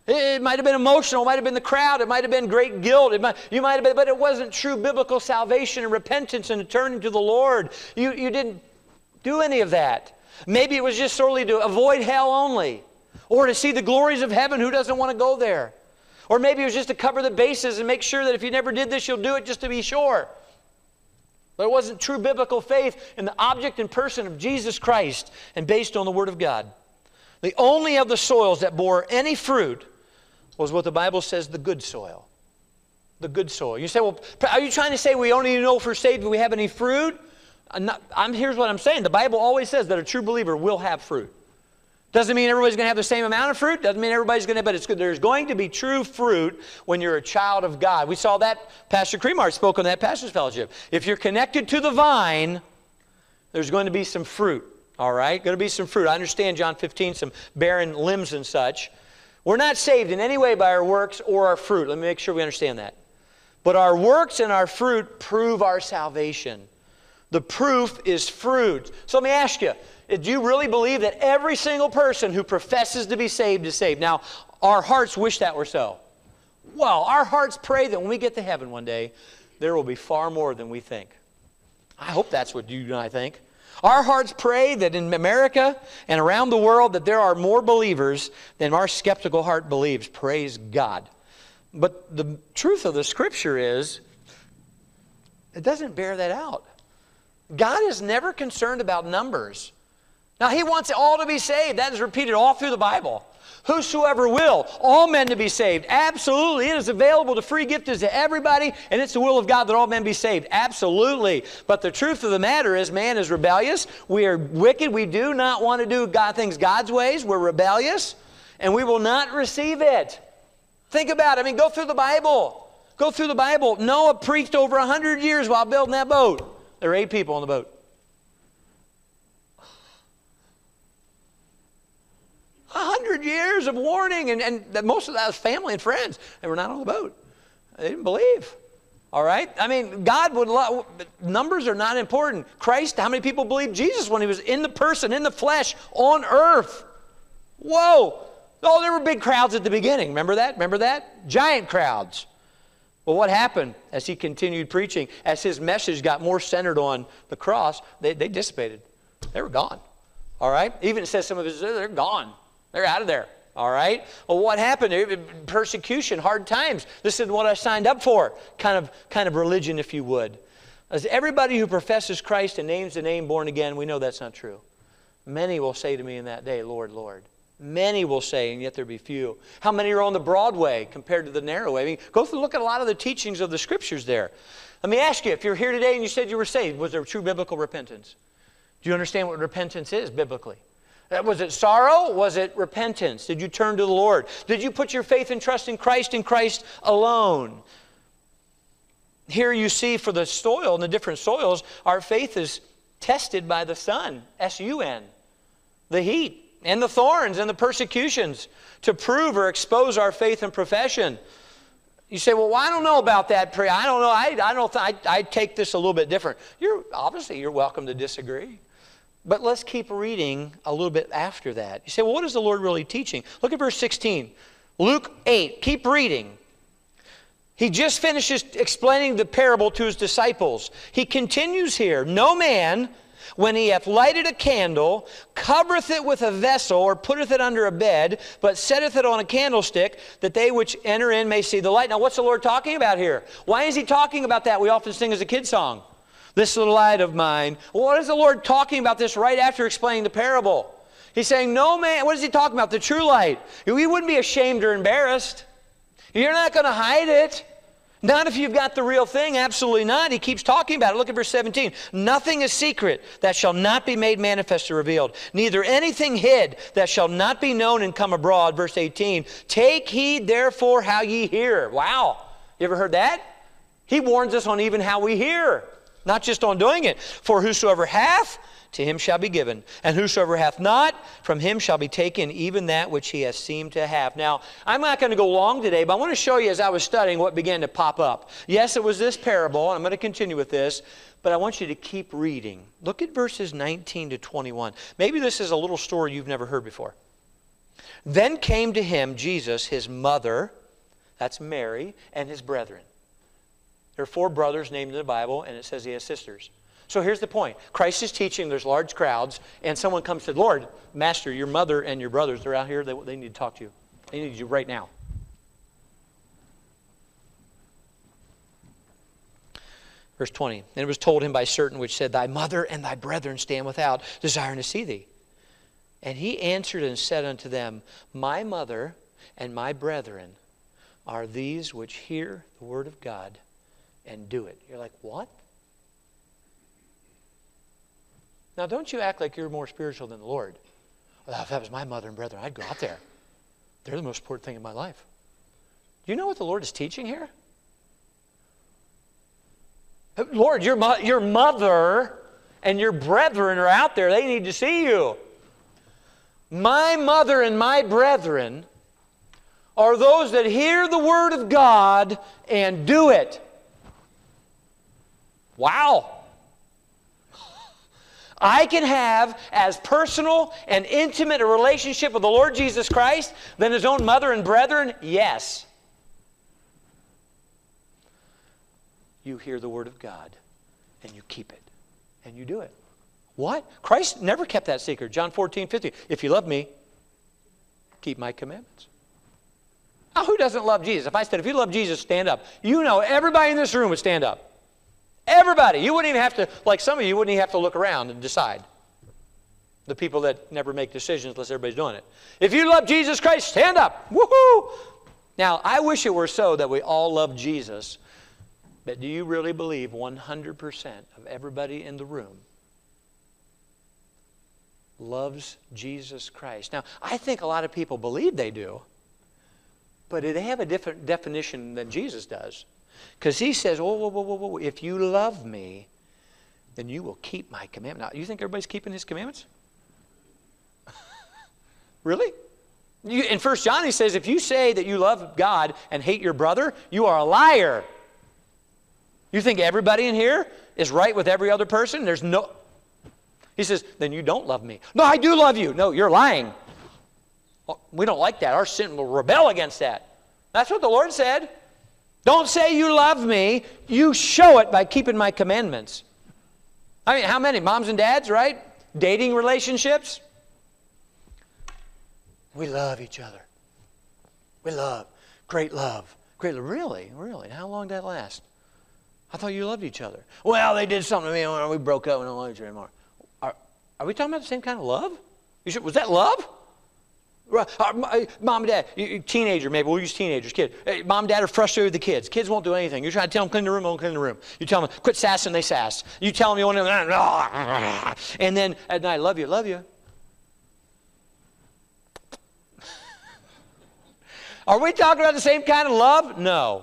It might have been emotional, it might have been the crowd, it might have been great guilt, you might have been, but it wasn't true biblical salvation and repentance and turning to the Lord. You didn't do any of that. Maybe it was just solely to avoid hell only, or to see the glories of heaven. Who doesn't want to go there? Or maybe it was just to cover the bases and make sure that if you never did this, you'll do it just to be sure. But it wasn't true biblical faith in the object and person of Jesus Christ and based on the Word of God. The only of the soils that bore any fruit was what the Bible says, the good soil. The good soil. You say, well, are you trying to say we only know if we're saved if we have any fruit? Here's what I'm saying. The Bible always says that a true believer will have fruit. Doesn't mean everybody's going to have the same amount of fruit. Doesn't mean everybody's going to, but it's good. There's going to be true fruit when you're a child of God. We saw that. Pastor Cremar spoke on that Pastor's Fellowship. If you're connected to the vine, there's going to be some fruit. All right? Going to be some fruit. I understand John 15, some barren limbs and such. We're not saved in any way by our works or our fruit. Let me make sure we understand that. But our works and our fruit prove our salvation. The proof is fruit. So let me ask you, do you really believe that every single person who professes to be saved is saved? Now, our hearts wish that were so. Well, our hearts pray that when we get to heaven one day, there will be far more than we think. I hope that's what you and I think. Our hearts pray that in America and around the world that there are more believers than our skeptical heart believes. Praise God. But the truth of the Scripture is, it doesn't bear that out. God is never concerned about numbers. Now, He wants all to be saved. That is repeated all through the Bible. Whosoever will, all men to be saved. Absolutely. It is available. The free gift is to everybody, and it's the will of God that all men be saved. Absolutely. But the truth of the matter is, man is rebellious. We are wicked. We do not want to do things God's ways. We're rebellious, and we will not receive it. Think about it. I mean, go through the Bible. Go through the Bible. Noah preached over 100 years while building that boat. There were 8 people on the boat. 100 years of warning, and most of that was family and friends. They were not on the boat. They didn't believe. All right? I mean, God would love, numbers are not important. Christ, how many people believed Jesus when He was in the person, in the flesh, on earth? Whoa! Oh, there were big crowds at the beginning. Remember that? Remember that? Giant crowds. Well, what happened as He continued preaching, as His message got more centered on the cross, they dissipated. They were gone. All right? Even it says some of His, they're gone. They're out of there. All right? Well, what happened? Persecution, hard times. This is what I signed up for. Kind of religion, if you would. As everybody who professes Christ and names the name born again, we know that's not true. Many will say to me in that day, Lord, Lord. Many will say, and yet there be few. How many are on the broad way compared to the narrow way? I mean, go through and look at a lot of the teachings of the Scriptures there. Let me ask you, if you're here today and you said you were saved, was there true biblical repentance? Do you understand what repentance is biblically? Was it sorrow? Was it repentance? Did you turn to the Lord? Did you put your faith and trust in Christ alone? Here you see for the soil and the different soils, our faith is tested by the sun, S-U-N, the heat and the thorns and the persecutions to prove or expose our faith and profession. You say, well, I don't know about that prayer. I don't know. I take this a little bit different. Obviously, you're welcome to disagree. But let's keep reading a little bit after that. You say, well, what is the Lord really teaching? Look at verse 16. Luke 8. Keep reading. He just finishes explaining the parable to His disciples. He continues here. No man, when he hath lighted a candle, covereth it with a vessel, or putteth it under a bed, but setteth it on a candlestick, that they which enter in may see the light. Now, what's the Lord talking about here? Why is He talking about that? We often sing as a kid song. This little light of mine. Well, what is the Lord talking about this right after explaining the parable? He's saying, no man, what is He talking about? The true light. We wouldn't be ashamed or embarrassed. You're not going to hide it. Not if you've got the real thing. Absolutely not. He keeps talking about it. Look at verse 17. Nothing is secret that shall not be made manifest or revealed. Neither anything hid that shall not be known and come abroad. Verse 18. Take heed therefore how ye hear. Wow. You ever heard that? He warns us on even how we hear. Not just on doing it. For whosoever hath, to him shall be given. And whosoever hath not, from him shall be taken even that which he has seemed to have. Now, I'm not going to go long today, but I want to show you as I was studying what began to pop up. Yes, it was this parable, and I'm going to continue with this, but I want you to keep reading. Look at verses 19 to 21. Maybe this is a little story you've never heard before. Then came to him Jesus, his mother, that's Mary, and his brethren. There are 4 brothers named in the Bible, and it says he has sisters. So here's the point. Christ is teaching, there's large crowds, and someone comes and said, Lord, Master, your mother and your brothers, they're out here, they need to talk to you. They need you right now. Verse 20, and it was told him by certain which said, Thy mother and thy brethren stand without, desiring to see thee. And he answered and said unto them, My mother and my brethren are these which hear the word of God and do it. You're like, what? Now, don't you act like you're more spiritual than the Lord. Well, if that was my mother and brethren, I'd go out there. They're the most important thing in my life. Do you know what the Lord is teaching here? Lord, your mother and your brethren are out there. They need to see you. My mother and my brethren are those that hear the word of God and do it. Wow. I can have as personal and intimate a relationship with the Lord Jesus Christ than his own mother and brethren? Yes. You hear the word of God and you keep it and you do it. What? Christ never kept that secret. John 14:50. If you love me, keep my commandments. Now, who doesn't love Jesus? If I said, if you love Jesus, stand up. You know, everybody in this room would stand up. Everybody. You wouldn't even have to, like some of you, wouldn't even have to look around and decide. The people that never make decisions unless everybody's doing it. If you love Jesus Christ, stand up. Woohoo! Now, I wish it were so that we all love Jesus. But do you really believe 100% of everybody in the room loves Jesus Christ? Now, I think a lot of people believe they do, but they have a different definition than Jesus does. Because he says, whoa, if you love me, then you will keep my commandments. Now, you think everybody's keeping his commandments? Really? In 1 John, he says, if you say that you love God and hate your brother, you are a liar. You think everybody in here is right with every other person? There's no... He says, then you don't love me. No, I do love you. No, you're lying. Well, we don't like that. Our sin will rebel against that. That's what the Lord said. Don't say you love me. You show it by keeping my commandments. I mean, how many? Moms and dads, right? Dating relationships. We love each other. We love. Great love. Great love. Really? Really? How long did that last? I thought you loved each other. Well, they did something to me and we broke up and don't love each other anymore. Are we talking about the same kind of love? Was that love? Mom and dad, teenager maybe, we'll use teenagers, kid. Hey, mom and dad are frustrated with the kids. Kids won't do anything. You try to tell them, clean the room, they won't clean the room. You tell them, quit sassing, they sass. You tell them you want to, and then at night, love you. Are we talking about the same kind of love? No.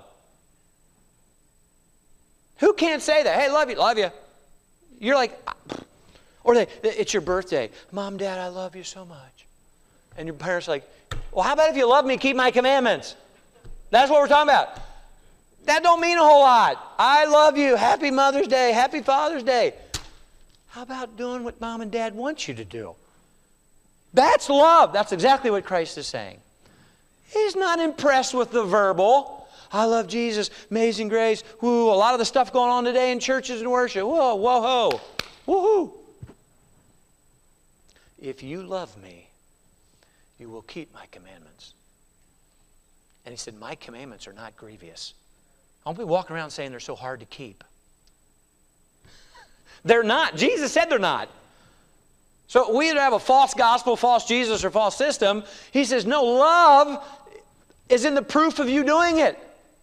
Who can't say that? Hey, love you. You're like, or it's your birthday. Mom, Dad, I love you so much. And your parents are like, well, how about if you love me, keep my commandments? That's what we're talking about. That don't mean a whole lot. I love you. Happy Mother's Day. Happy Father's Day. How about doing what Mom and Dad want you to do? That's love. That's exactly what Christ is saying. He's not impressed with the verbal. I love Jesus, amazing grace. Woo, a lot of the stuff going on today in churches and worship. Whoa, whoa, woohoo. If you love me, you will keep my commandments. And he said, my commandments are not grievous. I won't be walking around saying they're so hard to keep. They're not. Jesus said they're not. So we either have a false gospel, false Jesus, or false system. He says, no, love is in the proof of you doing it.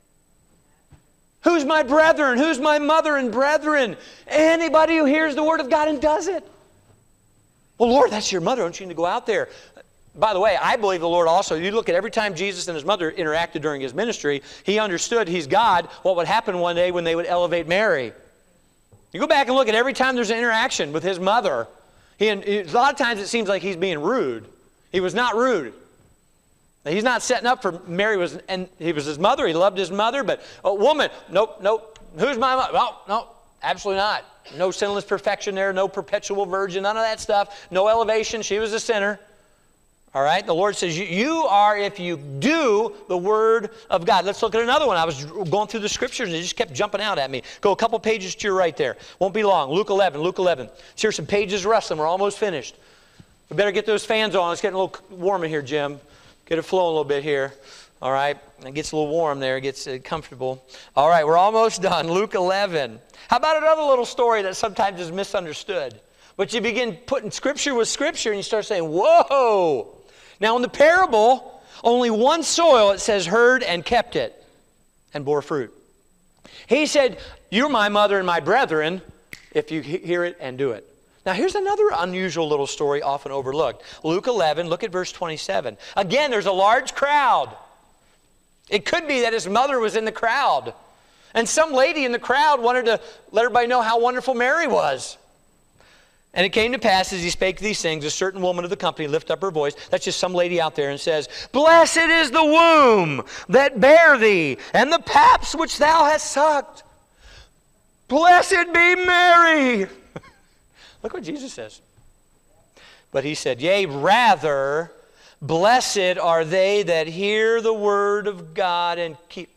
Who's my brethren? Who's my mother and brethren? Anybody who hears the word of God and does it. Well, Lord, that's your mother. Don't you need to go out there? By the way, I believe the Lord also, you look at every time Jesus and his mother interacted during his ministry, he understood he's God, what would happen one day when they would elevate Mary. You go back and look at every time there's an interaction with his mother. A lot of times it seems like he's being rude. He was not rude. He's not setting up for Mary, and he was his mother. He loved his mother, but a woman, nope. Who's my mother? No, absolutely not. No sinless perfection there, no perpetual virgin, none of that stuff. No elevation. She was a sinner. All right? The Lord says you are if you do the Word of God. Let's look at another one. I was going through the Scriptures and it just kept jumping out at me. Go a couple pages to your right there. Won't be long. Luke 11. Let's hear some pages rustling. We're almost finished. We better get those fans on. It's getting a little warm in here, Jim. Get it flowing a little bit here. All right? It gets a little warm there. It gets comfortable. All right, we're almost done. Luke 11. How about another little story that sometimes is misunderstood? But you begin putting Scripture with Scripture and you start saying, whoa! Now in the parable, only one soil, it says, heard and kept it and bore fruit. He said, you're my mother and my brethren if you hear it and do it. Now here's another unusual little story often overlooked. Luke 11, look at verse 27. Again, there's a large crowd. It could be that his mother was in the crowd. And some lady in the crowd wanted to let everybody know how wonderful Mary was. And it came to pass as he spake these things, a certain woman of the company lifted up her voice. That's just some lady out there and says, blessed is the womb that bare thee, and the paps which thou hast sucked. Blessed be Mary. Look what Jesus says. But he said, yea, rather, blessed are they that hear the word of God and keep.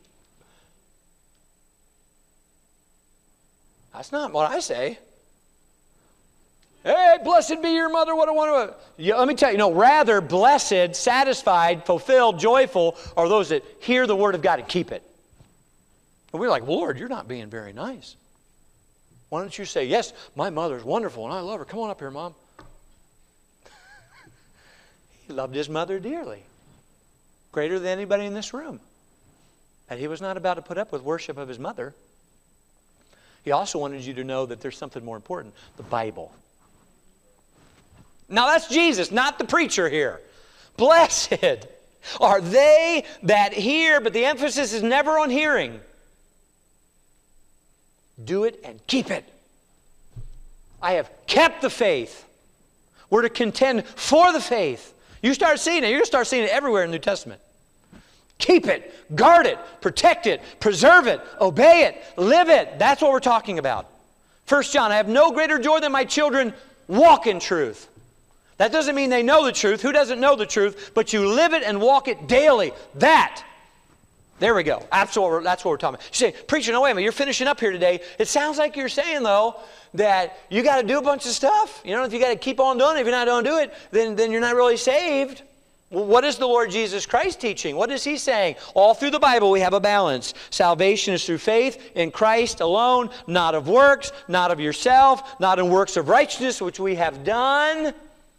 That's not what I say. Hey, blessed be your mother, what a wonderful. Yeah, let me tell you, rather blessed, satisfied, fulfilled, joyful are those that hear the word of God and keep it. And we're like, Lord, you're not being very nice. Why don't you say, yes, my mother's wonderful and I love her. Come on up here, Mom. He loved his mother dearly, greater than anybody in this room. And he was not about to put up with worship of his mother. He also wanted you to know that there's something more important, the Bible. Now that's Jesus, not the preacher here. Blessed are they that hear, but the emphasis is never on hearing. Do it and keep it. I have kept the faith. We're to contend for the faith. You start seeing it. You're going to start seeing it everywhere in the New Testament. Keep it, guard it, protect it, preserve it, obey it, live it. That's what we're talking about. 1 John, I have no greater joy than my children walk in truth. That doesn't mean they know the truth. Who doesn't know the truth? But you live it and walk it daily. There we go. That's what we're talking about. You say, preacher, no, wait a minute. You're finishing up here today. It sounds like you're saying, though, that you got to do a bunch of stuff. If you got to keep on doing it, if you're not going to do it, then you're not really saved. Well, what is the Lord Jesus Christ teaching? What is He saying? All through the Bible we have a balance. Salvation is through faith in Christ alone, not of works, not of yourself, not in works of righteousness, which we have done.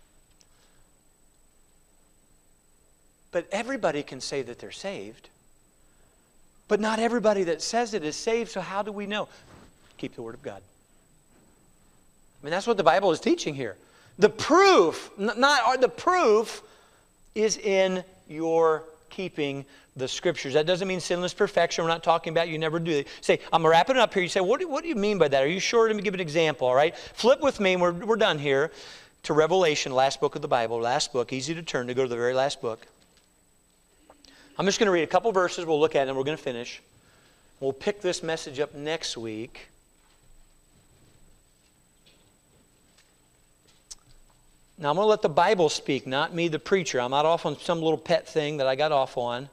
But everybody can say that they're saved. But not everybody that says it is saved, so how do we know? Keep the Word of God. I mean, that's what the Bible is teaching here. The proof, the proof is in your keeping the Scriptures. That doesn't mean sinless perfection. We're not talking about you never do it. Say, I'm wrapping it up here. You say, what do you mean by that? Are you sure? Let me give an example, all right? Flip with me, and we're done here, to Revelation, last book of the Bible, last book, easy to turn to go to the very last book. I'm just going to read a couple verses. We'll look at it and we're going to finish. We'll pick this message up next week. Now, I'm going to let the Bible speak, not me, the preacher. I'm not off on some little pet thing that I got off on.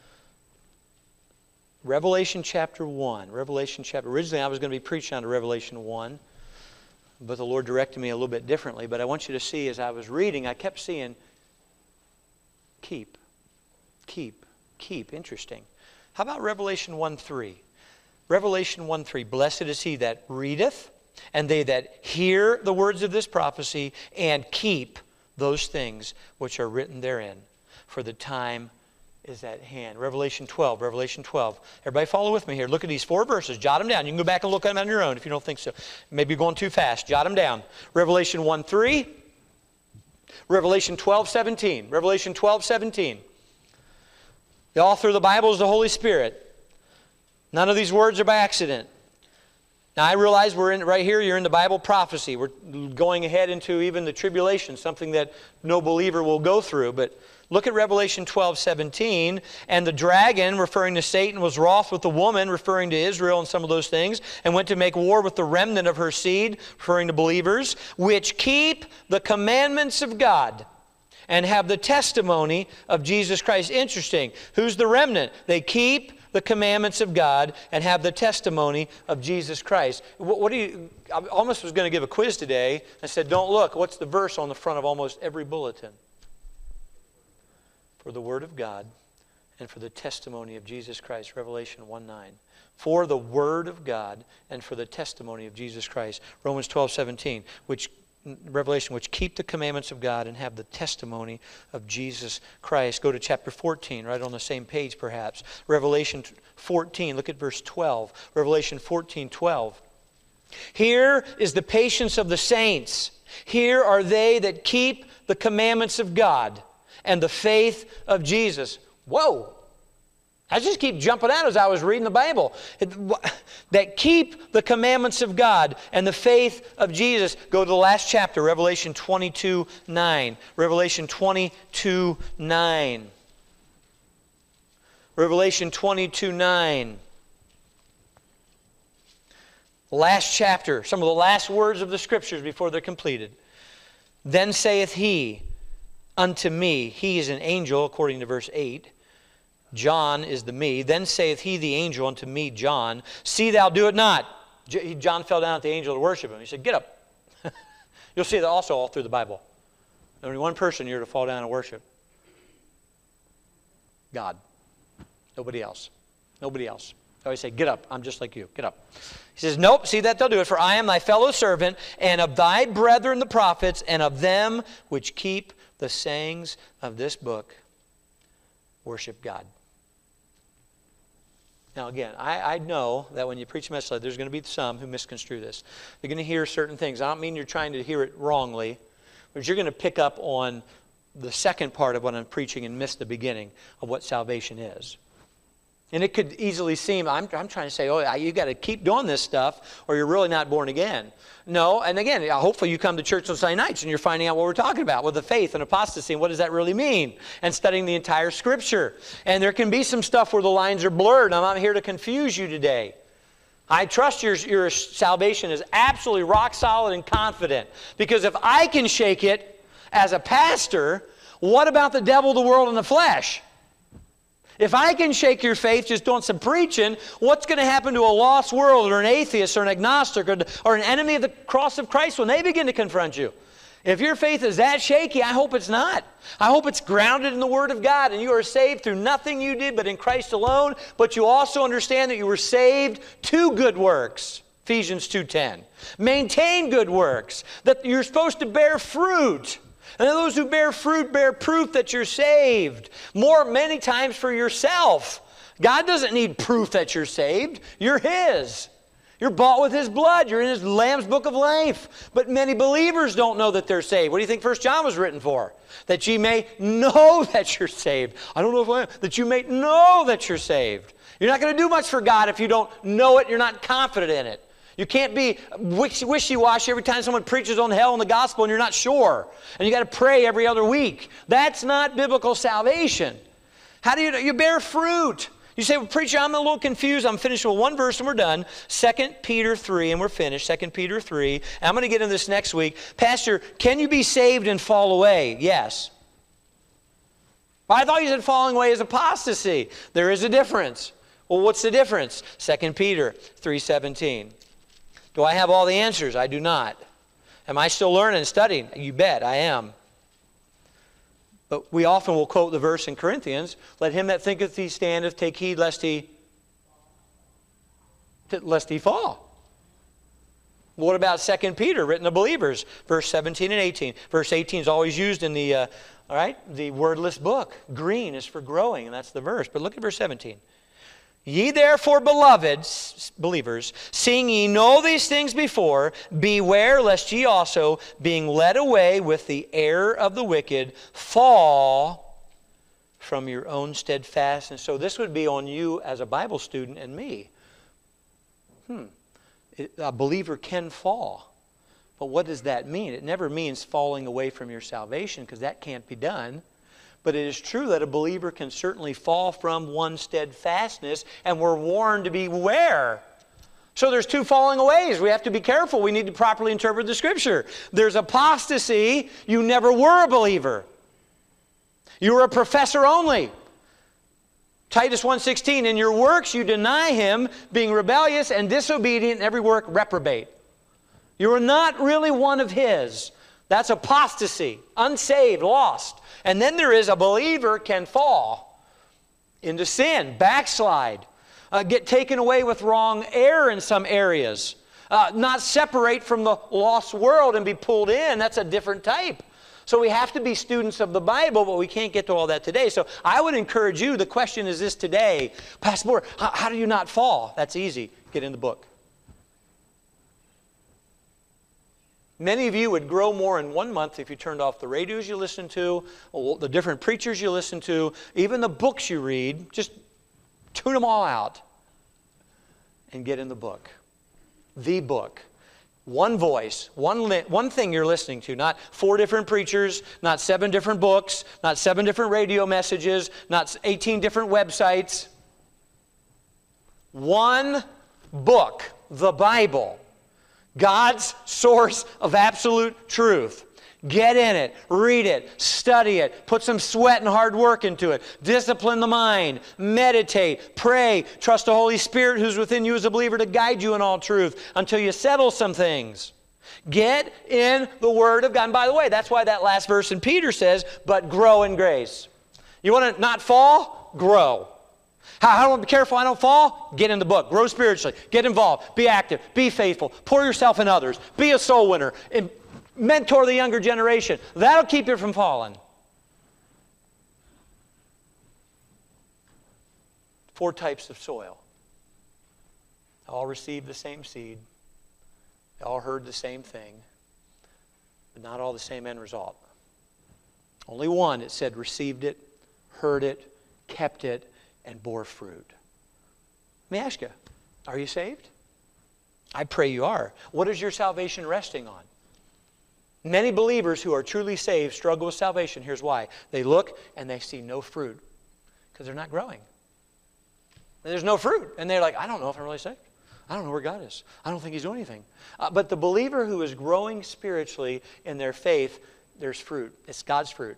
Revelation chapter 1. Originally, I was going to be preaching on to Revelation 1. But the Lord directed me a little bit differently. But I want you to see, as I was reading, I kept seeing, keep. Interesting. How about Revelation 1:3? Revelation 1:3. Blessed is he that readeth, and they that hear the words of this prophecy, and keep those things which are written therein. For the time is at hand. Revelation 12. Everybody follow with me here. Look at these 4 verses. Jot them down. You can go back and look at them on your own if you don't think so. Maybe you're going too fast. Jot them down. Revelation 1:3. Revelation 12:17. The author of the Bible is the Holy Spirit. None of these words are by accident. Now I realize right here, you're in the Bible prophecy. We're going ahead into even the tribulation, something that no believer will go through. But look at Revelation 12:17. And the dragon, referring to Satan, was wroth with the woman, referring to Israel and some of those things, and went to make war with the remnant of her seed, referring to believers, which keep the commandments of God and have the testimony of Jesus Christ. Interesting. Who's the remnant? They keep the commandments of God and have the testimony of Jesus Christ. I almost was going to give a quiz today. I said, don't look. What's the verse on the front of almost every bulletin? For the Word of God and for the testimony of Jesus Christ. Revelation 1:9. For the Word of God and for the testimony of Jesus Christ. Romans 12:17. Revelation, which keep the commandments of God and have the testimony of Jesus Christ. Go to chapter 14, right on the same page perhaps. Revelation 14, look at verse 12. Revelation 14:12. Here is the patience of the saints. Here are they that keep the commandments of God and the faith of Jesus. Whoa! I just keep jumping out as I was reading the Bible. That keep the commandments of God and the faith of Jesus. Go to the last chapter, Revelation 22:9. Revelation 22:9. Revelation 22:9. Last chapter, some of the last words of the Scriptures before they're completed. Then saith he unto me, he is an angel, according to verse 8. John is the me. Then saith he, the angel, unto me, John, see thou do it not. John fell down at the angel to worship him. He said, get up. You'll see that also all through the Bible. Only one person you're to fall down and worship. God. Nobody else. Nobody else. I always say, get up. I'm just like you. Get up. He says, nope, see that they'll do it. For I am thy fellow servant, and of thy brethren the prophets, and of them which keep the sayings of this book. Worship God. Now again, I know that when you preach a message like there's going to be some who misconstrue this. You're going to hear certain things. I don't mean you're trying to hear it wrongly, but you're going to pick up on the second part of what I'm preaching and miss the beginning of what salvation is. And it could easily seem, I'm trying to say, oh, you got to keep doing this stuff or you're really not born again. No, and again, hopefully you come to church on Sunday nights and you're finding out what we're talking about with the faith and apostasy and what does that really mean, and studying the entire Scripture. And there can be some stuff where the lines are blurred. I'm not here to confuse you today. I trust your salvation is absolutely rock solid and confident, because if I can shake it as a pastor, what about the devil, the world, and the flesh? If I can shake your faith just doing some preaching, what's going to happen to a lost world or an atheist or an agnostic or an enemy of the cross of Christ when they begin to confront you? If your faith is that shaky, I hope it's not. I hope it's grounded in the Word of God and you are saved through nothing you did but in Christ alone, but you also understand that you were saved to good works. Ephesians 2:10. Maintain good works, that you're supposed to bear fruit. And those who bear fruit bear proof that you're saved. Many times for yourself. God doesn't need proof that you're saved. You're His. You're bought with His blood. You're in His Lamb's book of life. But many believers don't know that they're saved. What do you think 1 John was written for? That ye may know that you're saved. I don't know if I am. That you may know that you're saved. You're not going to do much for God if you don't know it. You're not confident in it. You can't be wishy-washy every time someone preaches on hell and the gospel and you're not sure. And you got to pray every other week. That's not biblical salvation. How do you bear fruit? You say, well, preacher, I'm a little confused. I'm finished with one verse and we're done. 2 Peter 3, and we're finished. 2 Peter 3. And I'm going to get into this next week. Pastor, can you be saved and fall away? Yes. Well, I thought you said falling away is apostasy. There is a difference. Well, what's the difference? 2 Peter 3:17. Do I have all the answers? I do not. Am I still learning and studying? You bet, I am. But we often will quote the verse in Corinthians, let him that thinketh he standeth take heed lest he fall. What about 2 Peter, written to believers, verse 17 and 18? Verse 18 is always used in the wordless book. Green is for growing, and that's the verse. But look at verse 17. Ye therefore, beloved, believers, seeing ye know these things before, beware lest ye also, being led away with the error of the wicked, fall from your own steadfastness. So this would be on you as a Bible student and me. A believer can fall. But what does that mean? It never means falling away from your salvation, because that can't be done. But it is true that a believer can certainly fall from one steadfastness, and we're warned to beware. So there's two falling aways. We have to be careful. We need to properly interpret the Scripture. There's apostasy. You never were a believer. You are a professor only. Titus 1:16, in your works you deny him, being rebellious and disobedient, in every work reprobate. You are not really one of his. That's apostasy, unsaved, lost. And then there is a believer can fall into sin, backslide, get taken away with wrong error in some areas, not separate from the lost world and be pulled in. That's a different type. So we have to be students of the Bible, but we can't get to all that today. So I would encourage you, the question is this today, Pastor Moore, how do you not fall? That's easy. Get in the book. Many of you would grow more in 1 month if you turned off the radios you listen to, the different preachers you listen to, even the books you read. Just tune them all out and get in the book. The book. One voice, one thing you're listening to, not 4 different preachers, not 7 different books, not 7 different radio messages, not 18 different websites. One book, the Bible, God's source of absolute truth. Get in it, read it, study it, put some sweat and hard work into it. Discipline the mind, meditate, pray, trust the Holy Spirit who's within you as a believer to guide you in all truth until you settle some things. Get in the Word of God. And by the way, that's why that last verse in Peter says, but grow in grace. You want to not fall? Grow. How do I be careful I don't fall? Get in the book. Grow spiritually. Get involved. Be active. Be faithful. Pour yourself in others. Be a soul winner. Mentor the younger generation. That'll keep you from falling. 4 types of soil. They all received the same seed. They all heard the same thing. But not all the same end result. Only one, it said, received it, heard it, kept it, and bore fruit. Let me ask you, are you saved? I pray you are. What is your salvation resting on? Many believers who are truly saved struggle with salvation. Here's why. They look and they see no fruit because they're not growing. There's no fruit. And they're like, I don't know if I'm really saved. I don't know where God is. I don't think He's doing anything. But the believer who is growing spiritually in their faith, there's fruit. It's God's fruit.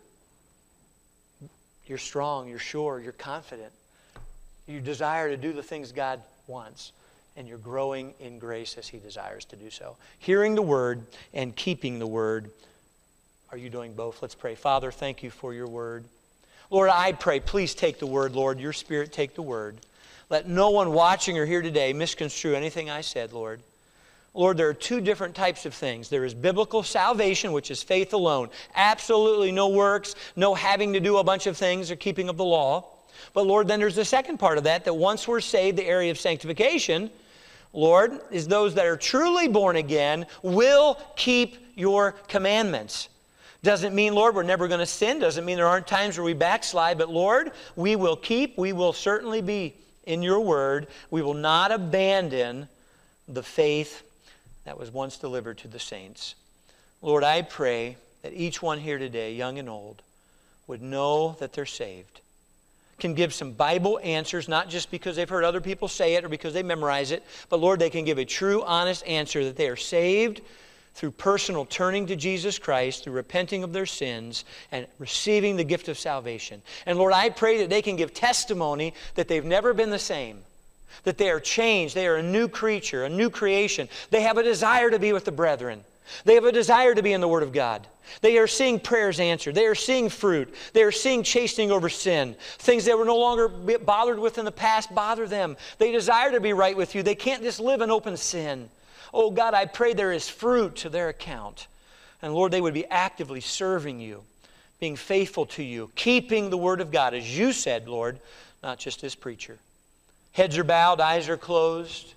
You're strong. You're sure. You're confident. You desire to do the things God wants. And you're growing in grace as He desires to do so. Hearing the Word and keeping the Word. Are you doing both? Let's pray. Father, thank you for your Word. Lord, I pray, please take the Word, Lord. Your Spirit take the Word. Let no one watching or here today misconstrue anything I said, Lord. Lord, there are 2 different types of things. There is biblical salvation, which is faith alone. Absolutely no works, no having to do a bunch of things or keeping of the law. But Lord, then there's the second part of that once we're saved, the area of sanctification, Lord, is those that are truly born again will keep your commandments. Doesn't mean, Lord, we're never going to sin. Doesn't mean there aren't times where we backslide. But Lord, we will keep, we will certainly be in your word. We will not abandon the faith that was once delivered to the saints. Lord, I pray that each one here today, young and old, would know that they're saved. Can give some Bible answers, not just because they've heard other people say it or because they memorize it, but Lord, they can give a true, honest answer that they are saved through personal turning to Jesus Christ, through repenting of their sins and receiving the gift of salvation. And Lord, I pray that they can give testimony that they've never been the same, that they are changed, they are a new creature, a new creation. They have a desire to be with the brethren. They have a desire to be in the Word of God. They are seeing prayers answered. They are seeing fruit. They are seeing chastening over sin. Things they were no longer bothered with in the past bother them. They desire to be right with you. They can't just live in open sin. Oh God, I pray there is fruit to their account. And Lord, they would be actively serving you, being faithful to you, keeping the Word of God, as you said, Lord, not just as preacher. Heads are bowed, eyes are closed.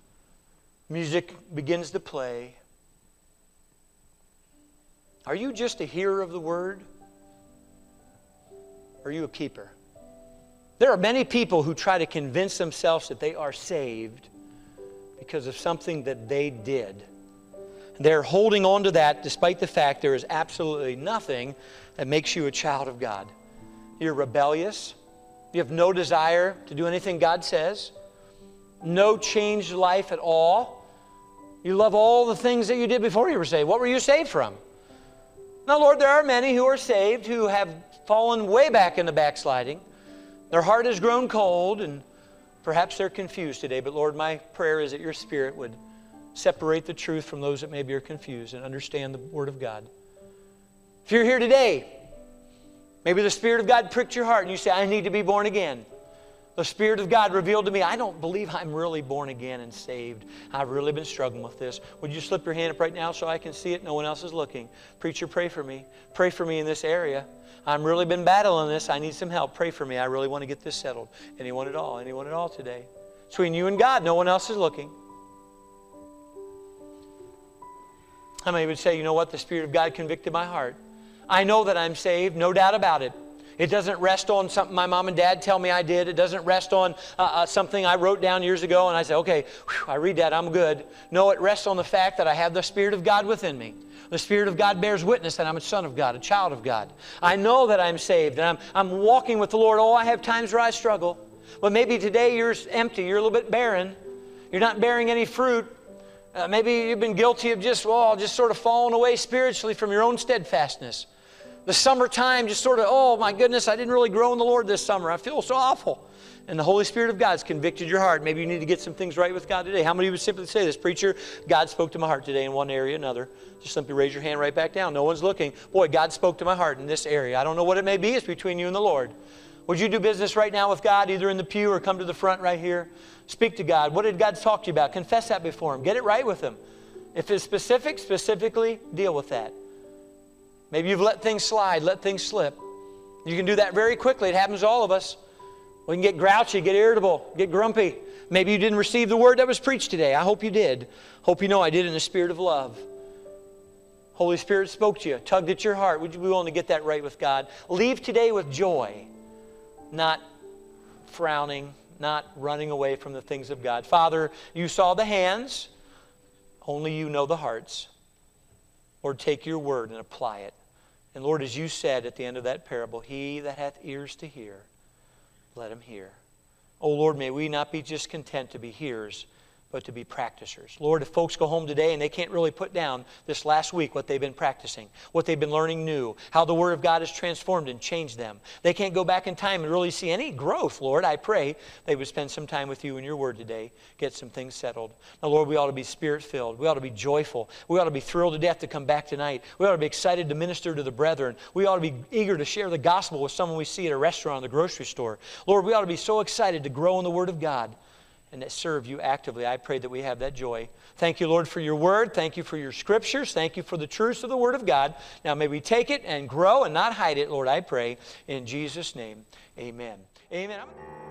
Music begins to play. Are you just a hearer of the Word? Or are you a keeper? There are many people who try to convince themselves that they are saved because of something that they did. They're holding on to that despite the fact there is absolutely nothing that makes you a child of God. You're rebellious. You have no desire to do anything God says. No changed life at all. You love all the things that you did before you were saved. What were you saved from? Now, Lord, there are many who are saved who have fallen way back in the backsliding. Their heart has grown cold, and perhaps they're confused today. But Lord, my prayer is that your Spirit would separate the truth from those that maybe are confused and understand the Word of God. If you're here today, maybe the Spirit of God pricked your heart and you say, I need to be born again. The Spirit of God revealed to me, I don't believe I'm really born again and saved. I've really been struggling with this. Would you slip your hand up right now so I can see it? No one else is looking. Preacher, pray for me. Pray for me in this area. I've really been battling this. I need some help. Pray for me. I really want to get this settled. Anyone at all? Anyone at all today? Between you and God, no one else is looking. How many would say, you know what? The Spirit of God convicted my heart. I know that I'm saved, no doubt about it. It doesn't rest on something my mom and dad tell me I did. It doesn't rest on something I wrote down years ago and I say, okay, I read that, I'm good. No, it rests on the fact that I have the Spirit of God within me. The Spirit of God bears witness that I'm a son of God, a child of God. I know that I'm saved and I'm walking with the Lord. Oh, I have times where I struggle. But maybe today you're empty, you're a little bit barren. You're not bearing any fruit. Maybe you've been guilty of just sort of falling away spiritually from your own steadfastness. The summertime just sort of, oh my goodness, I didn't really grow in the Lord this summer. I feel so awful. And the Holy Spirit of God's convicted your heart. Maybe you need to get some things right with God today. How many would simply say this? Preacher, God spoke to my heart today in one area or another. Just simply raise your hand right back down. No one's looking. Boy, God spoke to my heart in this area. I don't know what it may be. It's between you and the Lord. Would you do business right now with God, either in the pew or come to the front right here? Speak to God. What did God talk to you about? Confess that before Him. Get it right with Him. If it's specific, specifically deal with that. Maybe you've let things slide, let things slip. You can do that very quickly. It happens to all of us. We can get grouchy, get irritable, get grumpy. Maybe you didn't receive the word that was preached today. I hope you did. Hope you know I did in the spirit of love. Holy Spirit spoke to you, tugged at your heart. Would you be willing to get that right with God? Leave today with joy, not frowning, not running away from the things of God. Father, you saw the hands. Only you know the hearts. Lord, take your word and apply it. And Lord, as you said at the end of that parable, he that hath ears to hear, let him hear. Oh Lord, may we not be just content to be hearers, but to be practicers. Lord, if folks go home today and they can't really put down this last week what they've been practicing, what they've been learning new, how the Word of God has transformed and changed them, they can't go back in time and really see any growth, Lord, I pray they would spend some time with you in your Word today, get some things settled. Now, Lord, we ought to be Spirit-filled. We ought to be joyful. We ought to be thrilled to death to come back tonight. We ought to be excited to minister to the brethren. We ought to be eager to share the gospel with someone we see at a restaurant or the grocery store. Lord, we ought to be so excited to grow in the Word of God and that serve you actively. I pray that we have that joy. Thank you, Lord, for your word. Thank you for your scriptures. Thank you for the truths of the word of God. Now may we take it and grow and not hide it, Lord, I pray. In Jesus' name, amen. Amen.